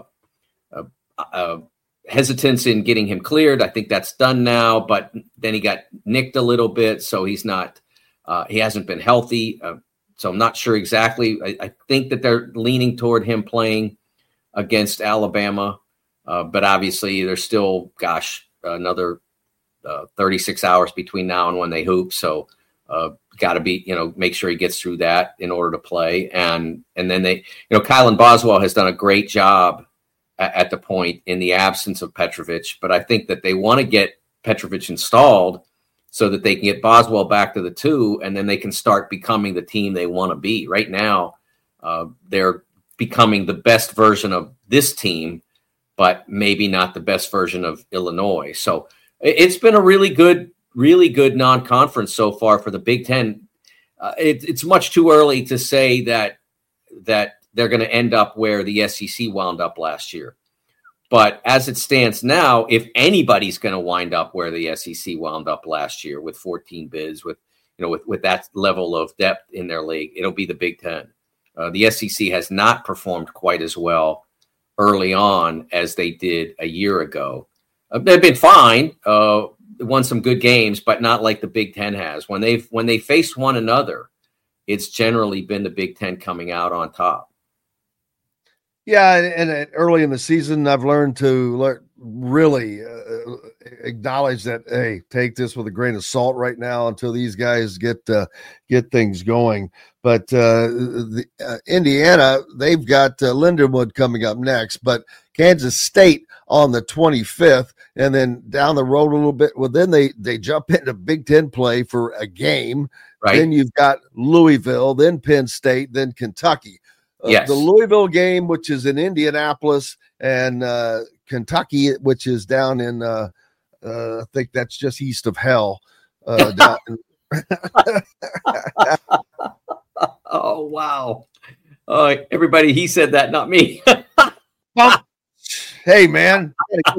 hesitance in getting him cleared. I think that's done now, but then he got nicked a little bit, so he's not. He hasn't been healthy. So I'm not sure exactly. I think that they're leaning toward him playing against Alabama, but obviously there's still, another 36 hours between now and when they hoop. So got to be, make sure he gets through that in order to play. And then they, Kylan Boswell has done a great job at the point in the absence of Petrovic, but I think that they want to get Petrovic installed so that they can get Boswell back to the 2, and then they can start becoming the team they want to be. Right now, they're becoming the best version of this team, but maybe not the best version of Illinois. So it's been a really good non-conference so far for the Big Ten. It's much too early to say that they're going to end up where the SEC wound up last year. But as it stands now, if anybody's going to wind up where the SEC wound up last year with 14 bids, with that level of depth in their league, it'll be the Big Ten. The SEC has not performed quite as well early on as they did a year ago. They've been fine, won some good games, but not like the Big Ten has. When they faced one another, it's generally been the Big Ten coming out on top. Yeah, and early in the season, I've learned to really acknowledge that, hey, take this with a grain of salt right now until these guys get things going. But Indiana, they've got Lindenwood coming up next, but Kansas State on the 25th, and then down the road a little bit. Well, then they jump into Big Ten play for a game. Right. Then you've got Louisville, then Penn State, then Kentucky. Yes. The Louisville game, which is in Indianapolis, and Kentucky, which is down in, I think that's just east of hell. Oh, wow. Everybody, he said that, not me. Hey, man.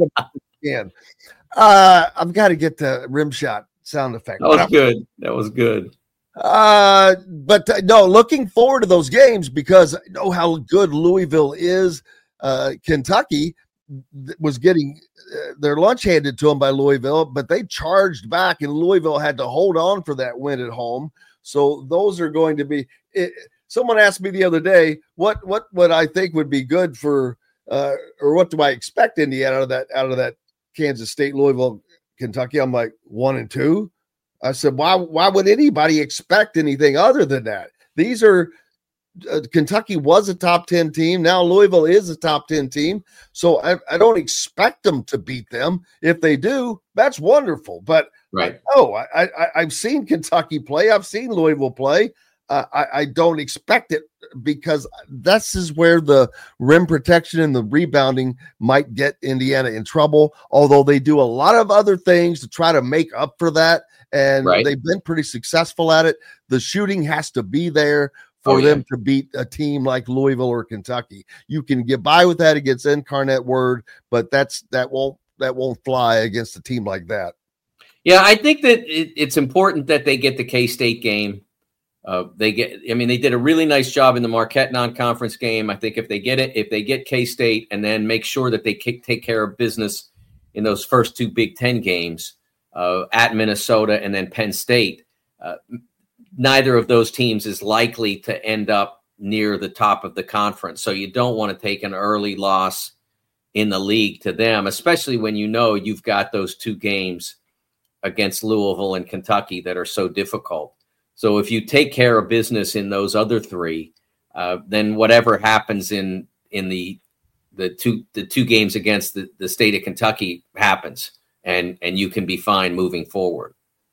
I've got to get the rim shot sound effect. That was good. But no, looking forward to those games because I know how good Louisville is. Kentucky was getting their lunch handed to them by Louisville, but they charged back, and Louisville had to hold on for that win at home. So those are going to be. Someone asked me the other day, what would I think would be good for, or what do I expect Indiana out of that Kansas State, Louisville, Kentucky? I'm like 1 and 2. I said, why would anybody expect anything other than that? These are Kentucky was a top 10 team. Now Louisville is a top 10 team. So I don't expect them to beat them. If they do, that's wonderful. But right. I've seen Kentucky play. I've seen Louisville play. I don't expect it because this is where the rim protection and the rebounding might get Indiana in trouble, although they do a lot of other things to try to make up for that. And they've been pretty successful at it. The shooting has to be there for them to beat a team like Louisville or Kentucky. You can get by with that against Incarnate Word, but that won't fly against a team like that. Yeah, I think that it's important that they get the K-State game. They did a really nice job in the Marquette non-conference game. I think if they get K-State and then make sure that they take care of business in those first two Big Ten games at Minnesota and then Penn State, neither of those teams is likely to end up near the top of the conference. So you don't want to take an early loss in the league to them, especially when you know you've got those two games against Louisville and Kentucky that are so difficult. So if you take care of business in those other three, then whatever happens in the two games against the state of Kentucky happens, and you can be fine moving forward.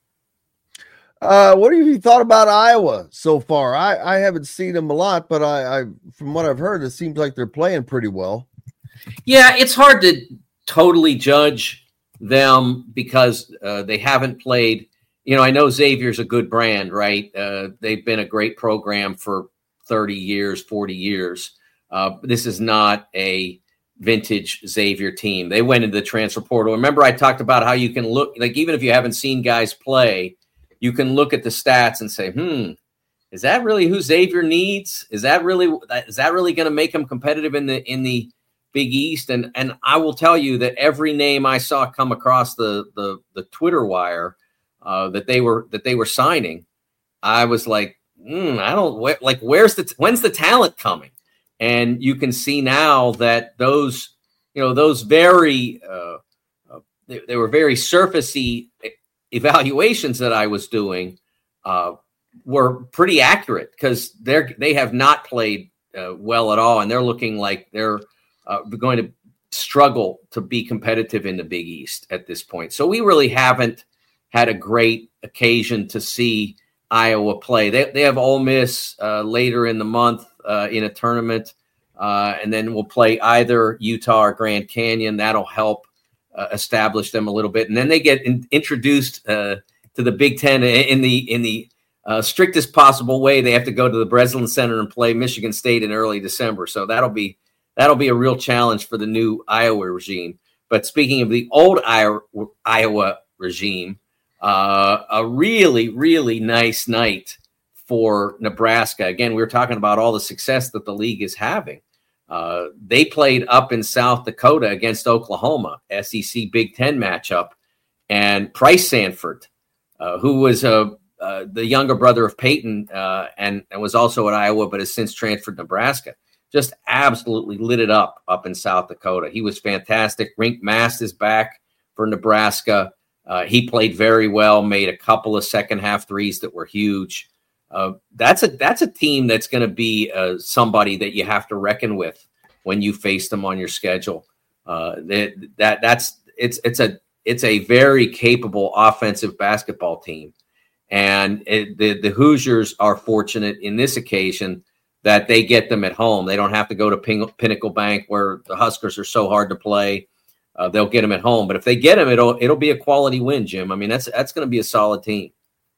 What have you thought about Iowa so far? I haven't seen them a lot, but I from what I've heard, it seems like they're playing pretty well. Yeah, it's hard to totally judge them because they haven't played. I know Xavier's a good brand, right? They've been a great program for 30 years, 40 years. This is not a vintage Xavier team. They went into the transfer portal. Remember, I talked about how you can look, like even if you haven't seen guys play, you can look at the stats and say, is that really who Xavier needs? Is that really going to make them competitive in the Big East? And I will tell you that every name I saw come across the Twitter wire that they were signing, I was like, when's the talent coming? And you can see now that those very they were very surfacey evaluations that I was doing were pretty accurate because they have not played well at all, and they're looking like they're going to struggle to be competitive in the Big East at this point. So we really haven't had a great occasion to see Iowa play. They have Ole Miss later in the month in a tournament, and then we'll play either Utah or Grand Canyon. That'll help establish them a little bit, and then they get introduced to the Big Ten in the strictest possible way. They have to go to the Breslin Center and play Michigan State in early December. So that'll be a real challenge for the new Iowa regime. But speaking of the old Iowa regime, a really, really nice night for Nebraska. Again, we were talking about all the success that the league is having. They played up in South Dakota against Oklahoma, SEC Big Ten matchup, and Price Sanford, who was the younger brother of Peyton and was also at Iowa, but has since transferred to Nebraska, just absolutely lit it up in South Dakota. He was fantastic. Rink Mast is back for Nebraska. He played very well, made a couple of second half threes that were huge. That's a team that's going to be somebody that you have to reckon with when you face them on your schedule. It's a very capable offensive basketball team, and the Hoosiers are fortunate in this occasion that they get them at home. They don't have to go to Pinnacle Bank where the Huskers are so hard to play. They'll get them at home, but if they get them, it'll be a quality win, Jim. I mean, that's going to be a solid team.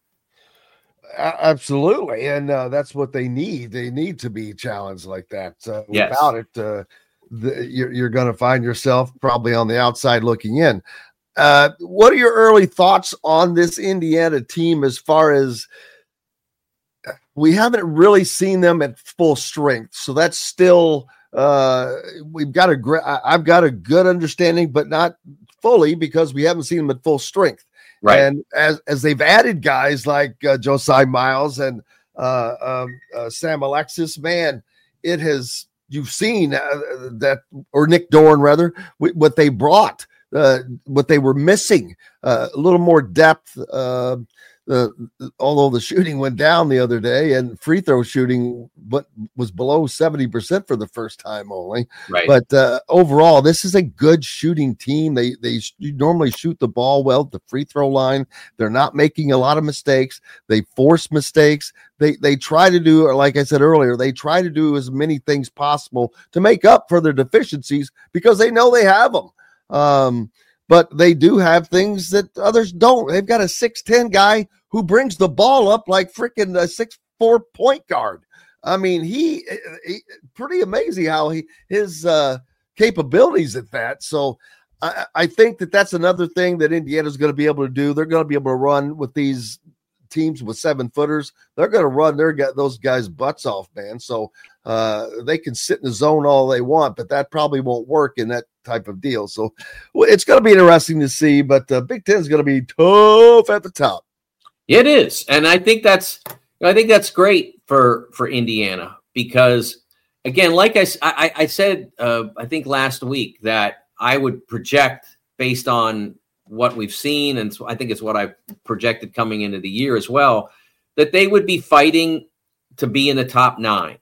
Absolutely, and that's what they need. They need to be challenged like that. Yes. Without it, you're going to find yourself probably on the outside looking in. What are your early thoughts on this Indiana team as far as we haven't really seen them at full strength? So that's still I've got a good understanding, but not fully because we haven't seen them at full strength. Right. And as they've added guys like Josiah Miles and Sam Alexis, man, you've seen that, or Nick Dorn rather, what they brought, what they were missing, a little more depth. Although the shooting went down the other day and free throw shooting was below 70% for the first time only. Right. But overall, this is a good shooting team. They normally shoot the ball well at the free throw line. They're not making a lot of mistakes. They force mistakes. They try to do, like I said earlier, they try to do as many things possible to make up for their deficiencies because they know they have them. But they do have things that others don't. They've got a 6'10" guy who brings the ball up like freaking a 6'4" point guard. I mean, he pretty amazing how his capabilities at that. So I think that's another thing that Indiana's going to be able to do. They're going to be able to run with these teams with 7-footers. They're going to run those guys' butts off, man. So they can sit in the zone all they want, but that probably won't work in that type of deal. So it's going to be interesting to see, but Big Ten is going to be tough at the top. It is. And I think that's great for Indiana because, again, like I said, I think last week that I would project based on what we've seen, and I think it's what I projected coming into the year as well, that they would be fighting to be in the top 9.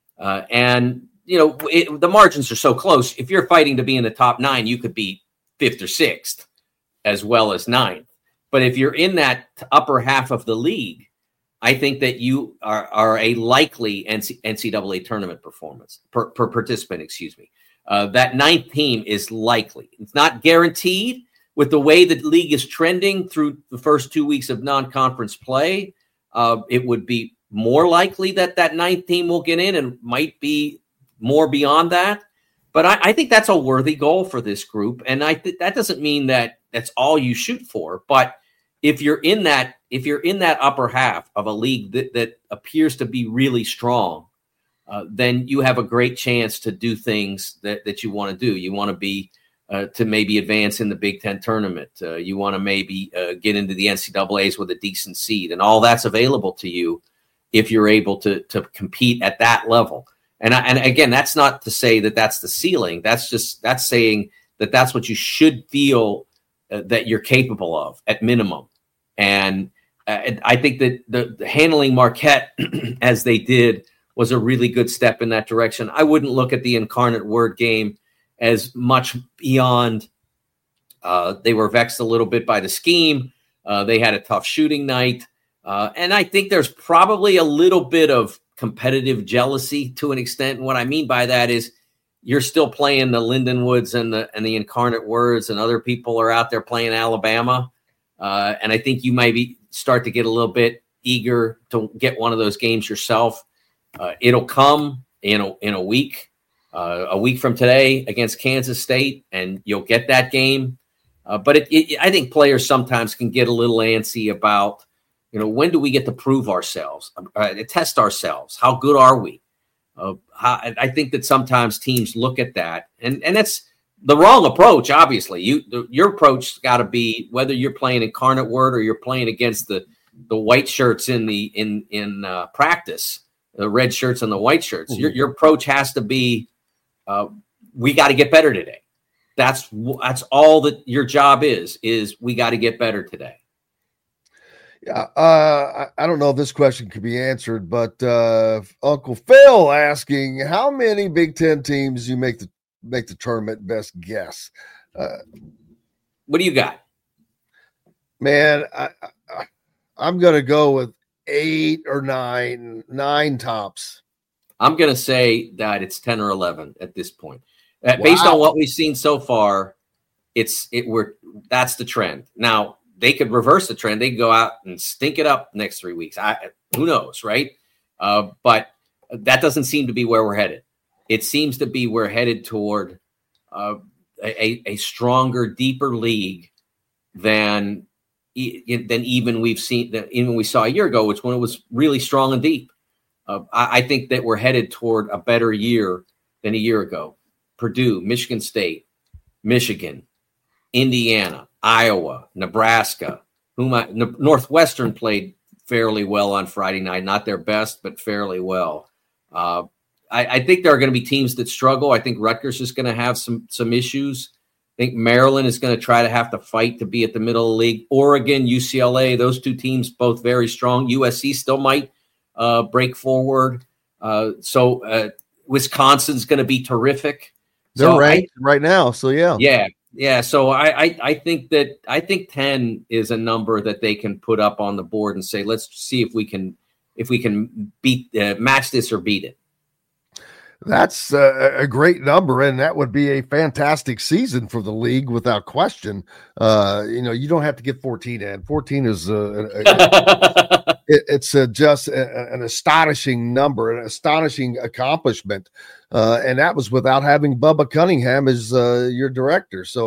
And, the margins are so close. If you're fighting to be in the top 9, you could be 5th or 6th as well as 9th. But if you're in that upper half of the league, I think that you are a likely NCAA tournament participant, excuse me. That 9th team is likely. It's not guaranteed. With the way the league is trending through the first 2 weeks of non-conference play, it would be more likely that 9th team will get in and might be more beyond that. But I think that's a worthy goal for this group. And that doesn't mean that that's all you shoot for. But if you're in that upper half of a league that appears to be really strong, then you have a great chance to do things that you want to do. You want to be to maybe advance in the Big Ten tournament. You want to maybe get into the NCAAs with a decent seed, and all that's available to you if you're able to compete at that level. And again, that's not to say that that's the ceiling. That's saying that that's what you should feel that you're capable of at minimum. And I think that the handling Marquette as they did was a really good step in that direction. I wouldn't look at the Incarnate Word game as much beyond they were vexed a little bit by the scheme. They had a tough shooting night. And I think there's probably a little bit of competitive jealousy to an extent. And what I mean by that is you're still playing the Lindenwoods and the Incarnate Words, and other people are out there playing Alabama. And I think you maybe start to get a little bit eager to get one of those games yourself. It'll come in a week from today against Kansas State, and you'll get that game. But I think players sometimes can get a little antsy about, when do we get to prove ourselves, test ourselves? How good are we? I think that sometimes teams look at that, and that's the wrong approach. Obviously, your approach's got to be whether you're playing Incarnate Word or you're playing against the white shirts in practice. The red shirts and the white shirts. Mm-hmm. Your approach has to be, we got to get better today. That's all that your job is we got to get better today. Yeah. I don't know if this question could be answered, but Uncle Phil asking how many Big Ten teams you make the tournament. Best guess. What do you got? Man, I'm going to go with 8 or 9 tops. I'm going to say that it's 10 or 11 at this point. Based on what we've seen so far, that's the trend. Now, they could reverse the trend. They could go out and stink it up next 3 weeks. Who knows, right? But that doesn't seem to be where we're headed. It seems to be we're headed toward a stronger, deeper league than even we saw a year ago, which when it was really strong and deep. I think that we're headed toward a better year than a year ago. Purdue, Michigan State, Michigan, Indiana, Iowa, Nebraska, Northwestern played fairly well on Friday night. Not their best, but fairly well. I think there are going to be teams that struggle. I think Rutgers is going to have some issues. I think Maryland is going to try to have to fight to be at the middle of the league. Oregon, UCLA, those two teams both very strong. USC still might break forward. So Wisconsin's going to be terrific. They're ranked right now, so yeah. Yeah. So I think 10 is a number that they can put up on the board and say, let's see if we can beat match this or beat it. That's a great number, and that would be a fantastic season for the league without question. You don't have to get 14 in. 14 is it's just an astonishing number, an astonishing accomplishment, and that was without having Bubba Cunningham as your director. So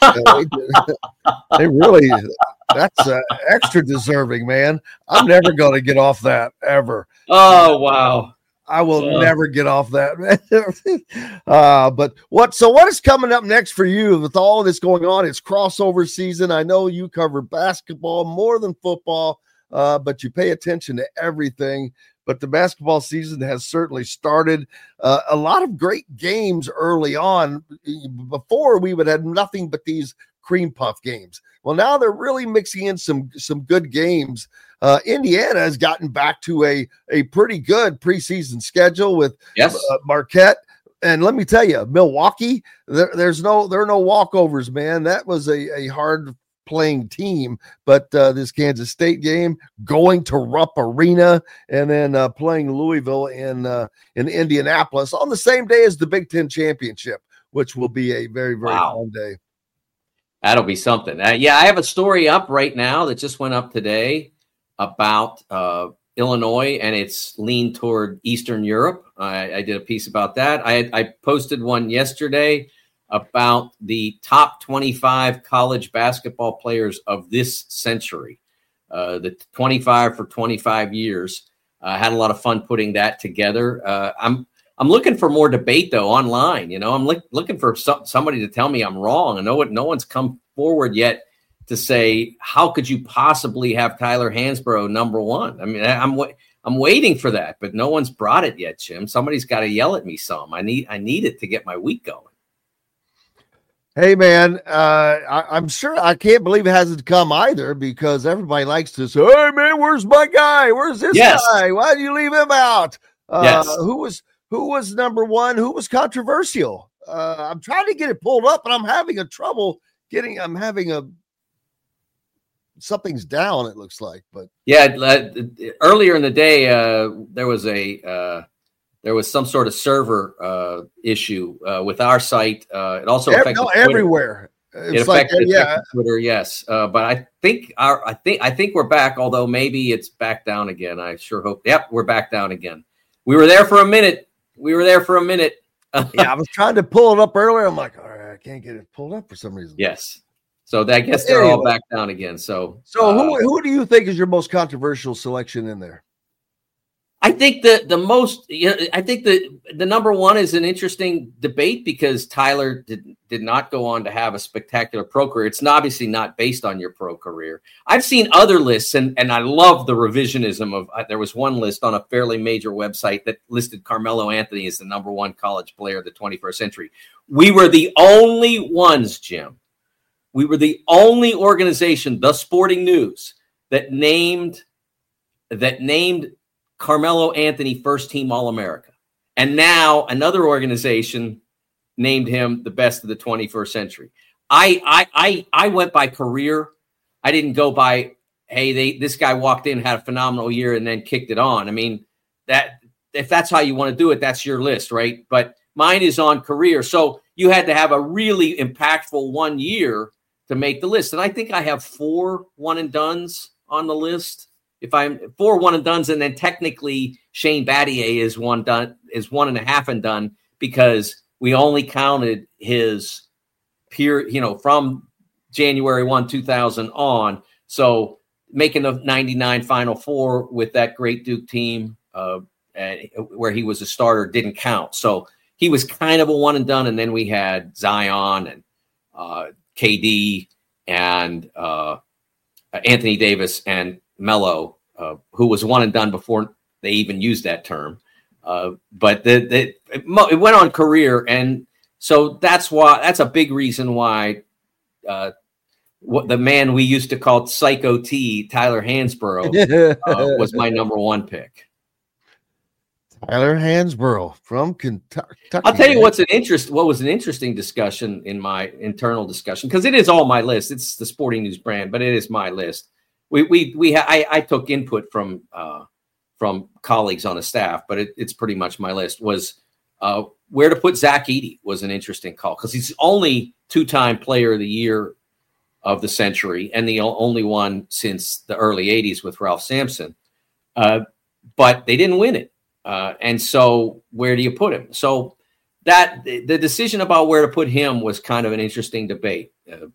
they really, that's extra deserving, man. I'm never going to get off that ever. Oh, wow. I will never get off that, man. But what is coming up next for you with all this going on? It's crossover season. I know you cover basketball more than football, but you pay attention to everything. But the basketball season has certainly started. A lot of great games early on. Before, we would have nothing but these cream puff games. Well, now they're really mixing in some good games. Indiana has gotten back to a pretty good preseason schedule with Marquette. And let me tell you, Milwaukee, there are no walkovers, man. That was a hard playing team, but this Kansas State game, going to Rupp Arena, and then playing Louisville in Indianapolis on the same day as the Big Ten championship, which will be a very, very fun day. That'll be something. I have a story up right now that just went up today about Illinois and its lean toward Eastern Europe. I did a piece about that. I posted one yesterday about the top 25 college basketball players of this century, the 25 for 25 years. Had a lot of fun putting that together. I'm looking for more debate, though, online. I'm looking for somebody to tell me I'm wrong. And no one's come forward yet to say, how could you possibly have Tyler Hansbrough number one? I mean, I'm waiting for that, but no one's brought it yet, Jim. Somebody's got to yell at me some. I need it to get my week going. Hey, man, I'm sure I can't believe it hasn't come either, because everybody likes to say, hey, man, where's my guy? Where's this guy? Why did you leave him out? Who was number one? Who was controversial? I'm trying to get it pulled up, and I'm having something's down, it looks like. But earlier in the day, there was some sort of server issue with our site. It also affected everywhere. It affected Twitter, yes. But I think we're back. Although maybe it's back down again. I sure hope. Yep, we're back down again. We were there for a minute. I was trying to pull it up earlier. I'm like, all right, I can't get it pulled up for some reason. Yes. So I guess they're all back down again. So who do you think is your most controversial selection in there? I think the number one is an interesting debate, because Tyler did not go on to have a spectacular pro career. It's obviously not based on your pro career. I've seen other lists, and I love the revisionism of. There was one list on a fairly major website that listed Carmelo Anthony as the number one college player of the 21st century. We were the only ones, Jim. We were the only organization, The Sporting News, that named Carmelo Anthony first team All-America. And now another organization named him the best of the 21st century. I went by career. I didn't go by, hey, this guy walked in, had a phenomenal year, and then kicked it on. I mean, that if that's how you want to do it, that's your list, right? But mine is on career. So you had to have a really impactful 1 year to make the list. And I think I have 4 one-and-dones on the list. If I'm 4 one-and-dones, and then technically Shane Battier is 1.5 and done, because we only counted his peer, from January 1, 2000 on. So making the 99 Final Four with that great Duke team where he was a starter didn't count. So he was kind of a one and done. And then we had Zion and KD and Anthony Davis and Melo, who was one and done before they even used that term. But it went on career. And so that's a big reason why what the man we used to call Psycho T, Tyler Hansbrough, was my number one pick. Tyler Hansbrough from Kentucky. I'll tell you what was an interesting discussion in my internal discussion, because it is all my list. It's the Sporting News brand, but it is my list. I took input from colleagues on the staff, but it's pretty much my list. Was Where to put Zach Edey was an interesting call because he's only 2-time player of the year of the century and the only one since the early 80s with Ralph Sampson. But they didn't win it. And so where do you put him? So that the decision about where to put him was kind of an interesting debate.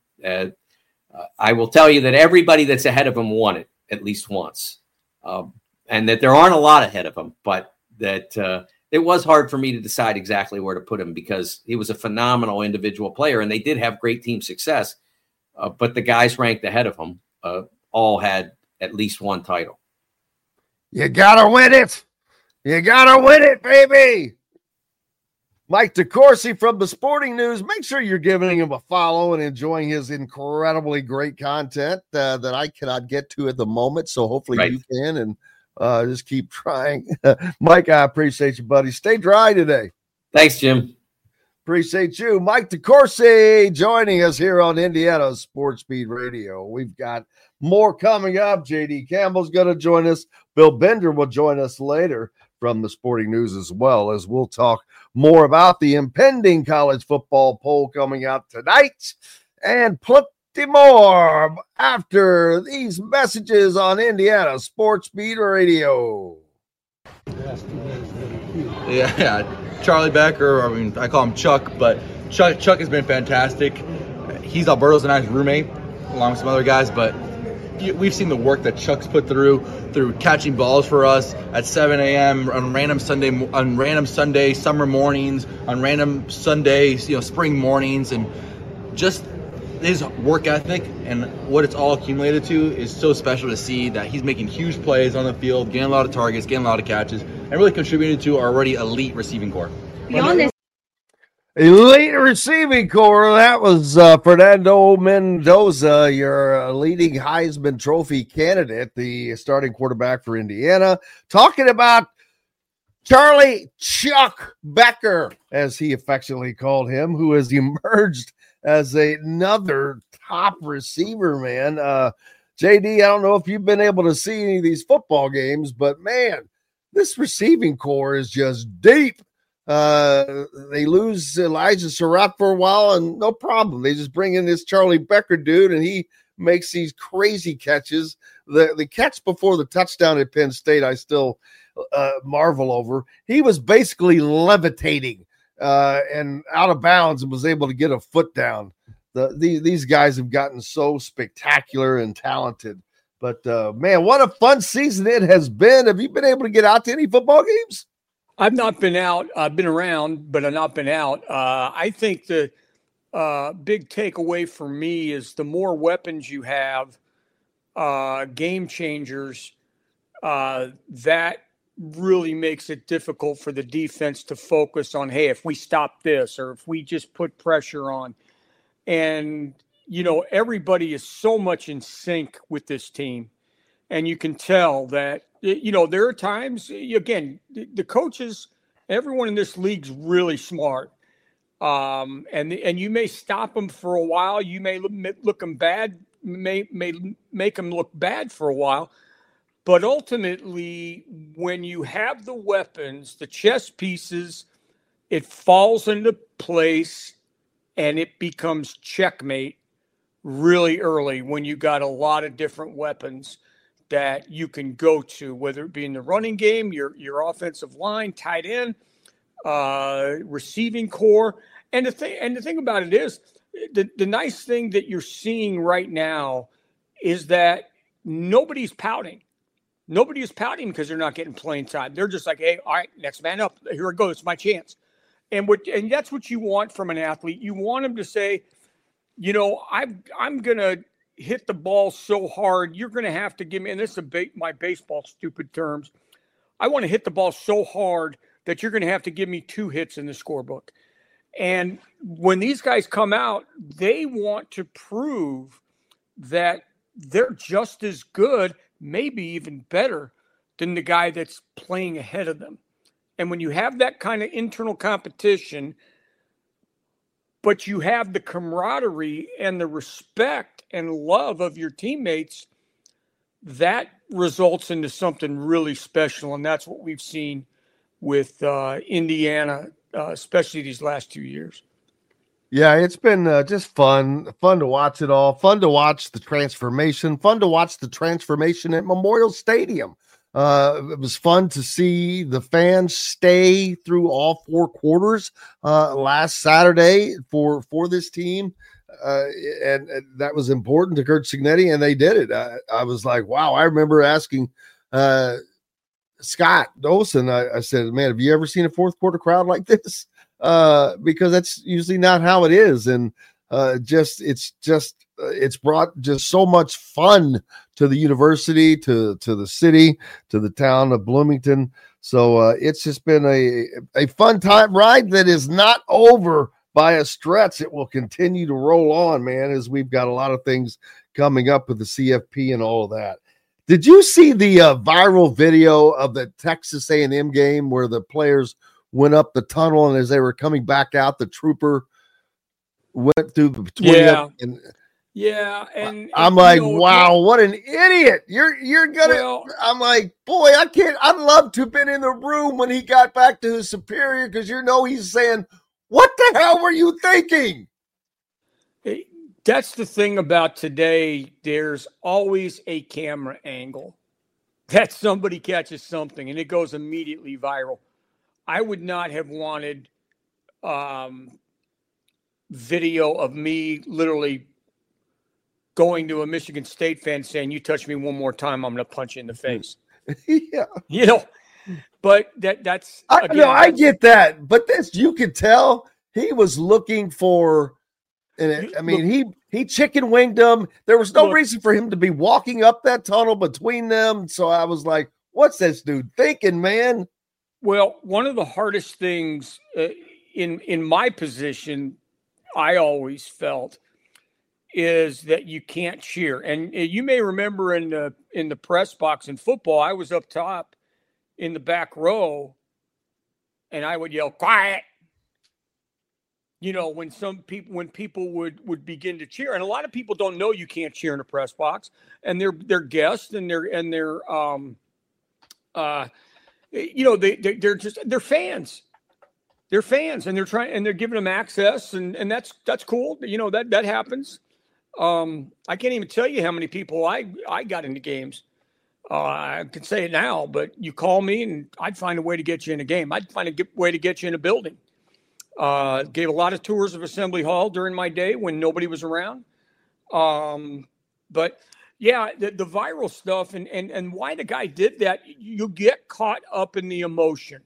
I will tell you that everybody that's ahead of him won it at least once. And that there aren't a lot ahead of him, but that it was hard for me to decide exactly where to put him because he was a phenomenal individual player and they did have great team success. But the guys ranked ahead of him all had at least one title. You got to win it. You got to win it, baby. Mike DeCourcy from the Sporting News. Make sure you're giving him a follow and enjoying his incredibly great content that I cannot get to at the moment. So hopefully you can and just keep trying. Mike, I appreciate you, buddy. Stay dry today. Thanks, Jim. Appreciate you. Mike DeCourcy joining us here on Indiana Sports Beat Radio. We've got more coming up. JD Campbell's going to join us. Bill Bender will join us later from the Sporting News as well, as we'll talk more about the impending college football poll coming out tonight and plenty more after these messages on Indiana Sports Beat Radio. Yeah, Charlie Becker, I call him Chuck, but Chuck has been fantastic. He's Alberto's and I's roommate, along with some other guys, but we've seen the work that Chuck's put through catching balls for us at 7 a.m. on random Sunday summer mornings, on random Sundays, spring mornings, and just his work ethic and what it's all accumulated to is so special to see that he's making huge plays on the field, getting a lot of targets, getting a lot of catches, and really contributing to our already elite receiving corps. Beyond this elite receiving corps, that was Fernando Mendoza, your leading Heisman Trophy candidate, the starting quarterback for Indiana, talking about Charlie Chuck Becker, as he affectionately called him, who has emerged as another top receiver, man. JD, I don't know if you've been able to see any of these football games, but man, this receiving corps is just deep. They lose Elijah Surratt for a while and no problem. They just bring in this Charlie Becker dude and he makes these crazy catches. The catch before the touchdown at Penn State, I still marvel over. He was basically levitating and out of bounds and was able to get a foot down. These guys have gotten so spectacular and talented. But, man, what a fun season it has been. Have you been able to get out to any football games? I've not been out. I've been around, but I've not been out. I think the big takeaway for me is the more weapons you have, game changers, that really makes it difficult for the defense to focus on, hey, if we stop this or if we just put pressure on. And, everybody is so much in sync with this team. And you can tell that, there are times, again, the coaches, everyone in this league's really smart. And you may stop them for a while. You may look them bad, may make them look bad for a while. But ultimately, when you have the weapons, the chess pieces, it falls into place and it becomes checkmate really early when you got a lot of different weapons that you can go to, whether it be in the running game, your offensive line, tight end, receiving core. And the thing about it is, the nice thing that you're seeing right now is that nobody's pouting. Nobody is pouting because they're not getting playing time. They're just like, hey, all right, next man up. Here it goes. It's my chance. And that's what you want from an athlete. You want them to say, I'm going to hit the ball so hard, you're going to have to give me, and this is my baseball stupid terms, I want to hit the ball so hard that you're going to have to give me 2 hits in the scorebook. And when these guys come out, they want to prove that they're just as good, maybe even better than the guy that's playing ahead of them. And when you have that kind of internal competition, but you have the camaraderie and the respect and love of your teammates, that results into something really special. And that's what we've seen with Indiana especially these last 2 years. Yeah, it's been just fun to watch it all. Fun to watch the transformation. Fun to watch the transformation at Memorial Stadium. It was fun to see the fans stay through all 4 quarters last Saturday for this team. And that was important to Curt Cignetti, and they did it. I was like, wow. I remember asking Scott Dolson, I said, man, have you ever seen a fourth quarter crowd like this? Because that's usually not how it is. And it's brought just so much fun to the university, to the city, to the town of Bloomington. So it's just been a fun time ride that is not over by a stretch. It will continue to roll on, man, as we've got a lot of things coming up with the CFP and all of that. Did you see the viral video of the Texas A&M game where the players went up the tunnel, and as they were coming back out, the trooper went through the 20? And I'm like, wow, what an idiot. You're gonna I'm like, boy, I'd love to have been in the room when he got back to his superior, because he's saying, what the hell were you thinking? That's the thing about today. There's always a camera angle that somebody catches something and it goes immediately viral. I would not have wanted video of me literally going to a Michigan State fan saying, you touch me one more time, I'm going to punch you in the face. Yeah. But that's I get that. But you could tell he was looking for, he chicken winged them. There was no reason for him to be walking up that tunnel between them. So I was like, what's this dude thinking, man? Well, one of the hardest things in my position, I always felt, is that you can't cheer. And you may remember in the press box in football, I was up top in the back row, and I would yell, quiet. When people would begin to cheer, and a lot of people don't know you can't cheer in a press box, and they're guests, and they're fans. They're fans, and they're giving them access, and that's cool. That happens. I can't even tell you how many people I got into games. I can say it now, but you call me and I'd find a way to get you in a game. I'd find a way to get you in a building. Gave a lot of tours of Assembly Hall during my day when nobody was around. But yeah, the viral stuff and why the guy did that, you get caught up in the emotion.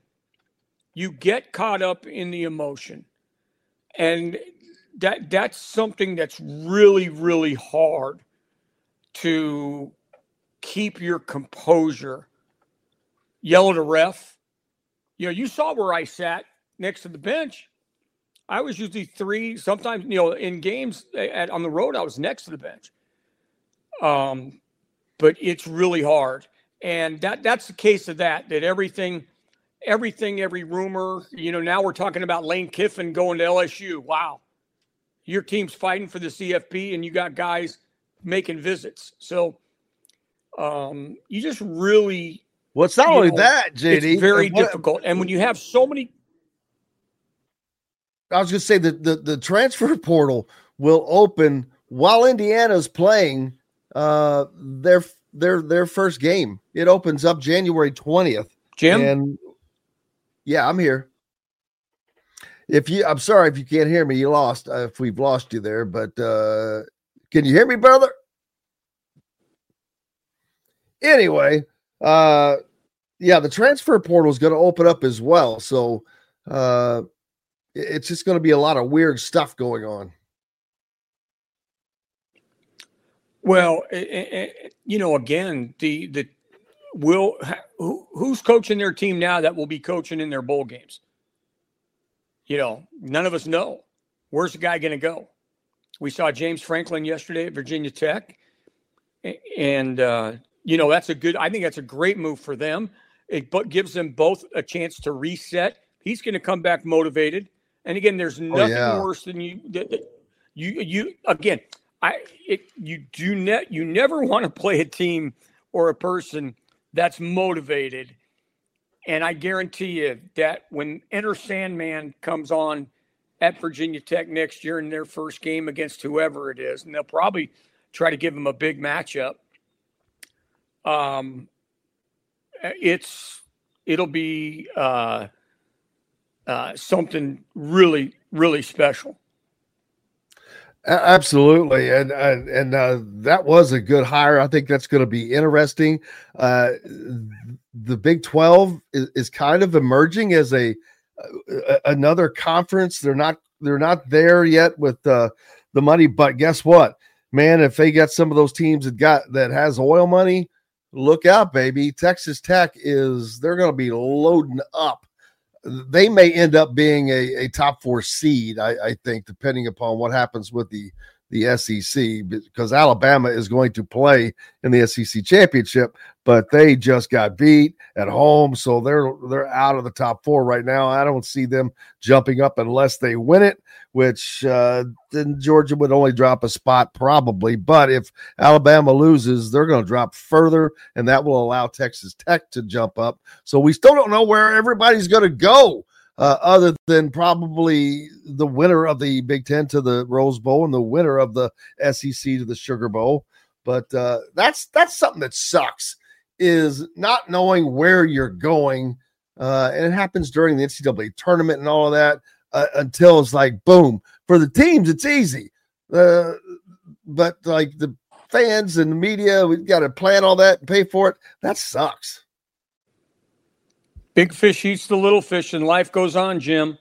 And that's something that's really, really hard to keep your composure. Yell at a ref. You saw where I sat next to the bench. I was usually 3, sometimes, in games on the road, I was next to the bench. But it's really hard. And that's the case of that every rumor, now we're talking about Lane Kiffin going to LSU. Wow. Your team's fighting for the CFP and you got guys making visits. So you just really. Well, it's not only that, JD. It's very difficult. And when you have so many. I was going to say that the transfer portal will open while Indiana's playing their first game. It opens up January 20th. Jim? And yeah, I'm here. I'm sorry if you can't hear me. You lost. If we've lost you there, but can you hear me, brother? Anyway, the transfer portal is going to open up as well. So it's just going to be a lot of weird stuff going on. Well, again, who's coaching their team now that will be coaching in their bowl games? None of us know. Where's the guy going to go? We saw James Franklin yesterday at Virginia Tech. And, I think that's a great move for them. It gives them both a chance to reset. He's going to come back motivated. And again, there's nothing worse than you never want to play a team or a person that's motivated And I guarantee you that when Enter Sandman comes on at Virginia Tech next year in their first game against whoever it is, and they'll probably try to give them a big matchup, it'll be something really, really special. Absolutely, and that was a good hire. I think that's going to be interesting. The Big 12 is kind of emerging as another conference. They're not there yet with the money, but guess what, man? If they get some of those teams that has oil money, look out, baby. Texas Tech they're going to be loading up. They may end up being a top 4 seed, I think, depending upon what happens with the SEC, because Alabama is going to play in the SEC championship, but they just got beat at home, so they're out of the top 4 right now. I don't see them jumping up unless they win it, which then Georgia would only drop a spot probably. But if Alabama loses, they're going to drop further, and that will allow Texas Tech to jump up. So we still don't know where everybody's going to go. Other than probably the winner of the Big Ten to the Rose Bowl and the winner of the SEC to the Sugar Bowl. But that's something that sucks, is not knowing where you're going. And it happens during the NCAA tournament and all of that until it's like, boom. For the teams, it's easy. But like the fans and the media, we've got to plan all that and pay for it. That sucks. Big fish eats the little fish, and life goes on, Jim.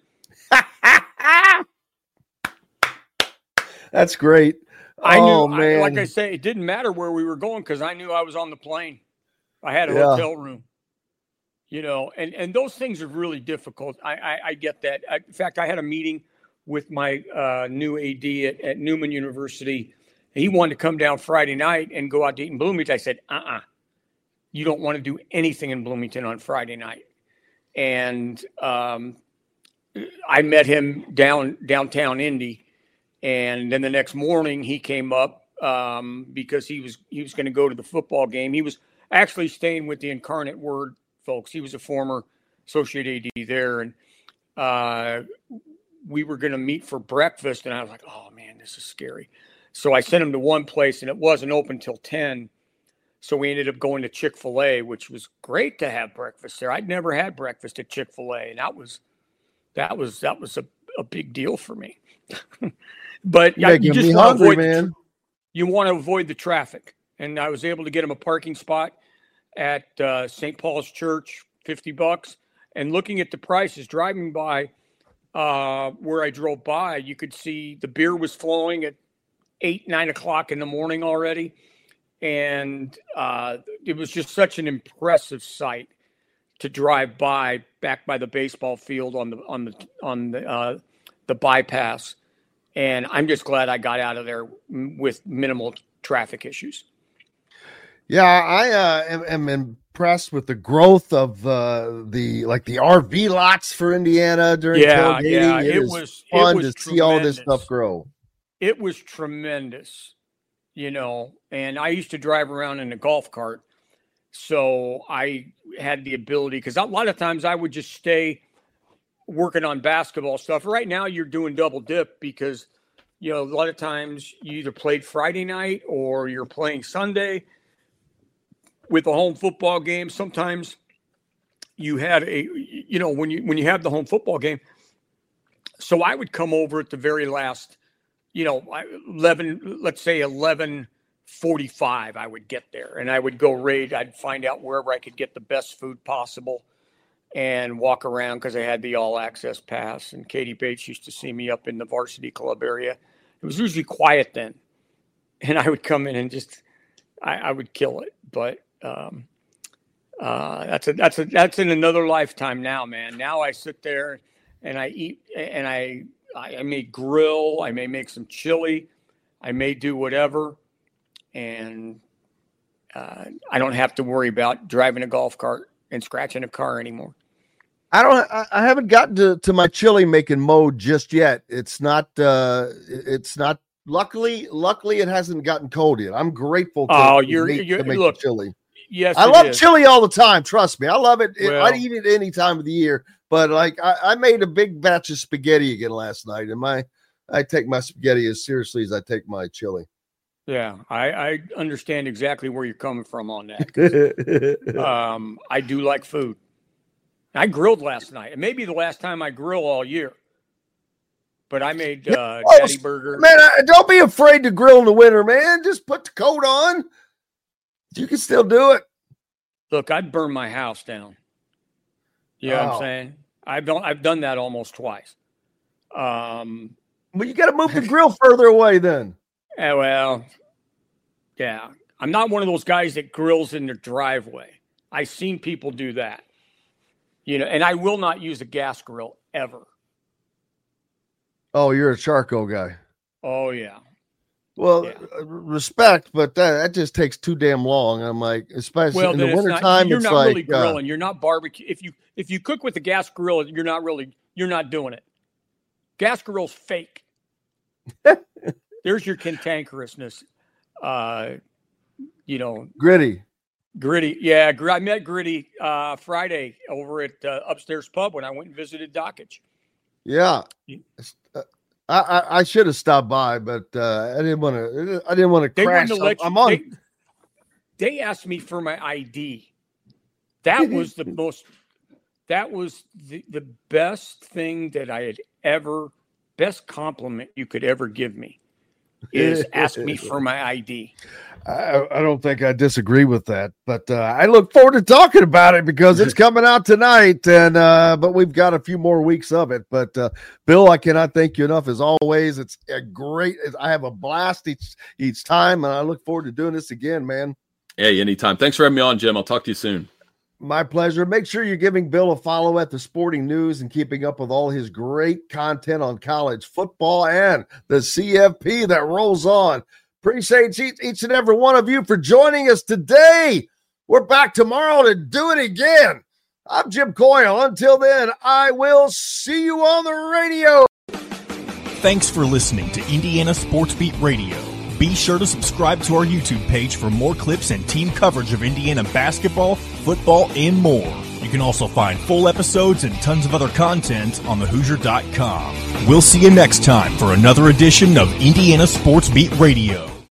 That's great. I knew, man. like I say, it didn't matter where we were going because I knew I was on the plane. I had a hotel room, and those things are really difficult. I get that. In fact, I had a meeting with my new AD at Newman University. He wanted to come down Friday night and go out to eat in Bloomington. I said, you don't want to do anything in Bloomington on Friday night. And I met him downtown Indy, and then the next morning he came up because he was going to go to the football game. He was actually staying with the Incarnate Word folks. He was a former associate AD there, and we were going to meet for breakfast. And I was like, "Oh man, this is scary." So I sent him to one place, and it wasn't open till 10. So we ended up going to Chick-fil-A, which was great to have breakfast there. I'd never had breakfast at Chick-fil-A, and that was a big deal for me. But you just want to avoid man. You want to avoid the traffic. And I was able to get him a parking spot at St. Paul's Church, $50. And looking at the prices, driving by where I drove by, you could see the beer was flowing at 8, 9 o'clock in the morning already. And it was just such an impressive sight to drive by back by the baseball field on the bypass. And I'm just glad I got out of there with minimal traffic issues. Yeah, I am impressed with the growth of the RV lots for Indiana during tailgating. Yeah, it was fun to see all this stuff grow. It was tremendous. And I used to drive around in a golf cart. So I had the ability, because a lot of times I would just stay working on basketball stuff. Right now you're doing double dip because, a lot of times you either played Friday night or you're playing Sunday with a home football game. Sometimes you had when you have the home football game. So I would come over at the very last 11:45, I would get there and I would go raid. I'd find out wherever I could get the best food possible and walk around because I had the all access pass. And Katie Bates used to see me up in the varsity club area. It was usually quiet then. And I would come in and just, I would kill it. But that's in another lifetime now, man. Now I sit there and I eat and I may grill, I may make some chili, I may do whatever, and I don't have to worry about driving a golf cart and scratching a car anymore. I haven't gotten to my chili making mode just yet. It's not luckily it hasn't gotten cold yet. I'm grateful to make chili. Yes, I love chili all the time. Trust me, I love it. Well, I eat it any time of the year. But like, I made a big batch of spaghetti again last night, and I take my spaghetti as seriously as I take my chili. Yeah, I understand exactly where you're coming from on that. I do like food. I grilled last night. It may be the last time I grill all year. But I made Daddy Burger. Man, don't be afraid to grill in the winter, man. Just put the coat on. You can still do it. Look, I'd burn my house down. You know what I'm saying? I've done that almost twice. Well, you got to move the grill further away then. Well, yeah. I'm not one of those guys that grills in their driveway. I've seen people do that. You know, and I will not use a gas grill ever. Oh, you're a charcoal guy. Oh, yeah. Well, yeah. Respect, but that just takes too damn long. I'm like, especially in the wintertime, you're it's not like really grilling. You're not barbecue. If you cook with a gas grill, you're not doing it. Gas grill's fake. There's your cantankerousness. Gritty. Yeah, I met Gritty Friday over at Upstairs Pub when I went and visited Dockage. Yeah, I should have stopped by, but I didn't want to crash. I'm on. They asked me for my ID. That was the most. That was the best thing that I had ever. Best compliment you could ever give me is ask me for my ID. I don't think I disagree with that, but I look forward to talking about it because it's coming out tonight, and but we've got a few more weeks of it. But Bill, I cannot thank you enough as always. It's a great. I have a blast each time, and I look forward to doing this again, man. Hey, anytime. Thanks for having me on, Jim. I'll talk to you soon. My pleasure. Make sure you're giving Bill a follow at the Sporting News and keeping up with all his great content on college football and the CFP that rolls on. Appreciate each and every one of you for joining us today. We're back tomorrow to do it again. I'm Jim Coyle. Until then, I will see you on the radio. Thanks for listening to Indiana Sports Beat Radio. Be sure to subscribe to our YouTube page for more clips and team coverage of Indiana basketball, football, and more. You can also find full episodes and tons of other content on thehoosier.com. We'll see you next time for another edition of Indiana Sports Beat Radio.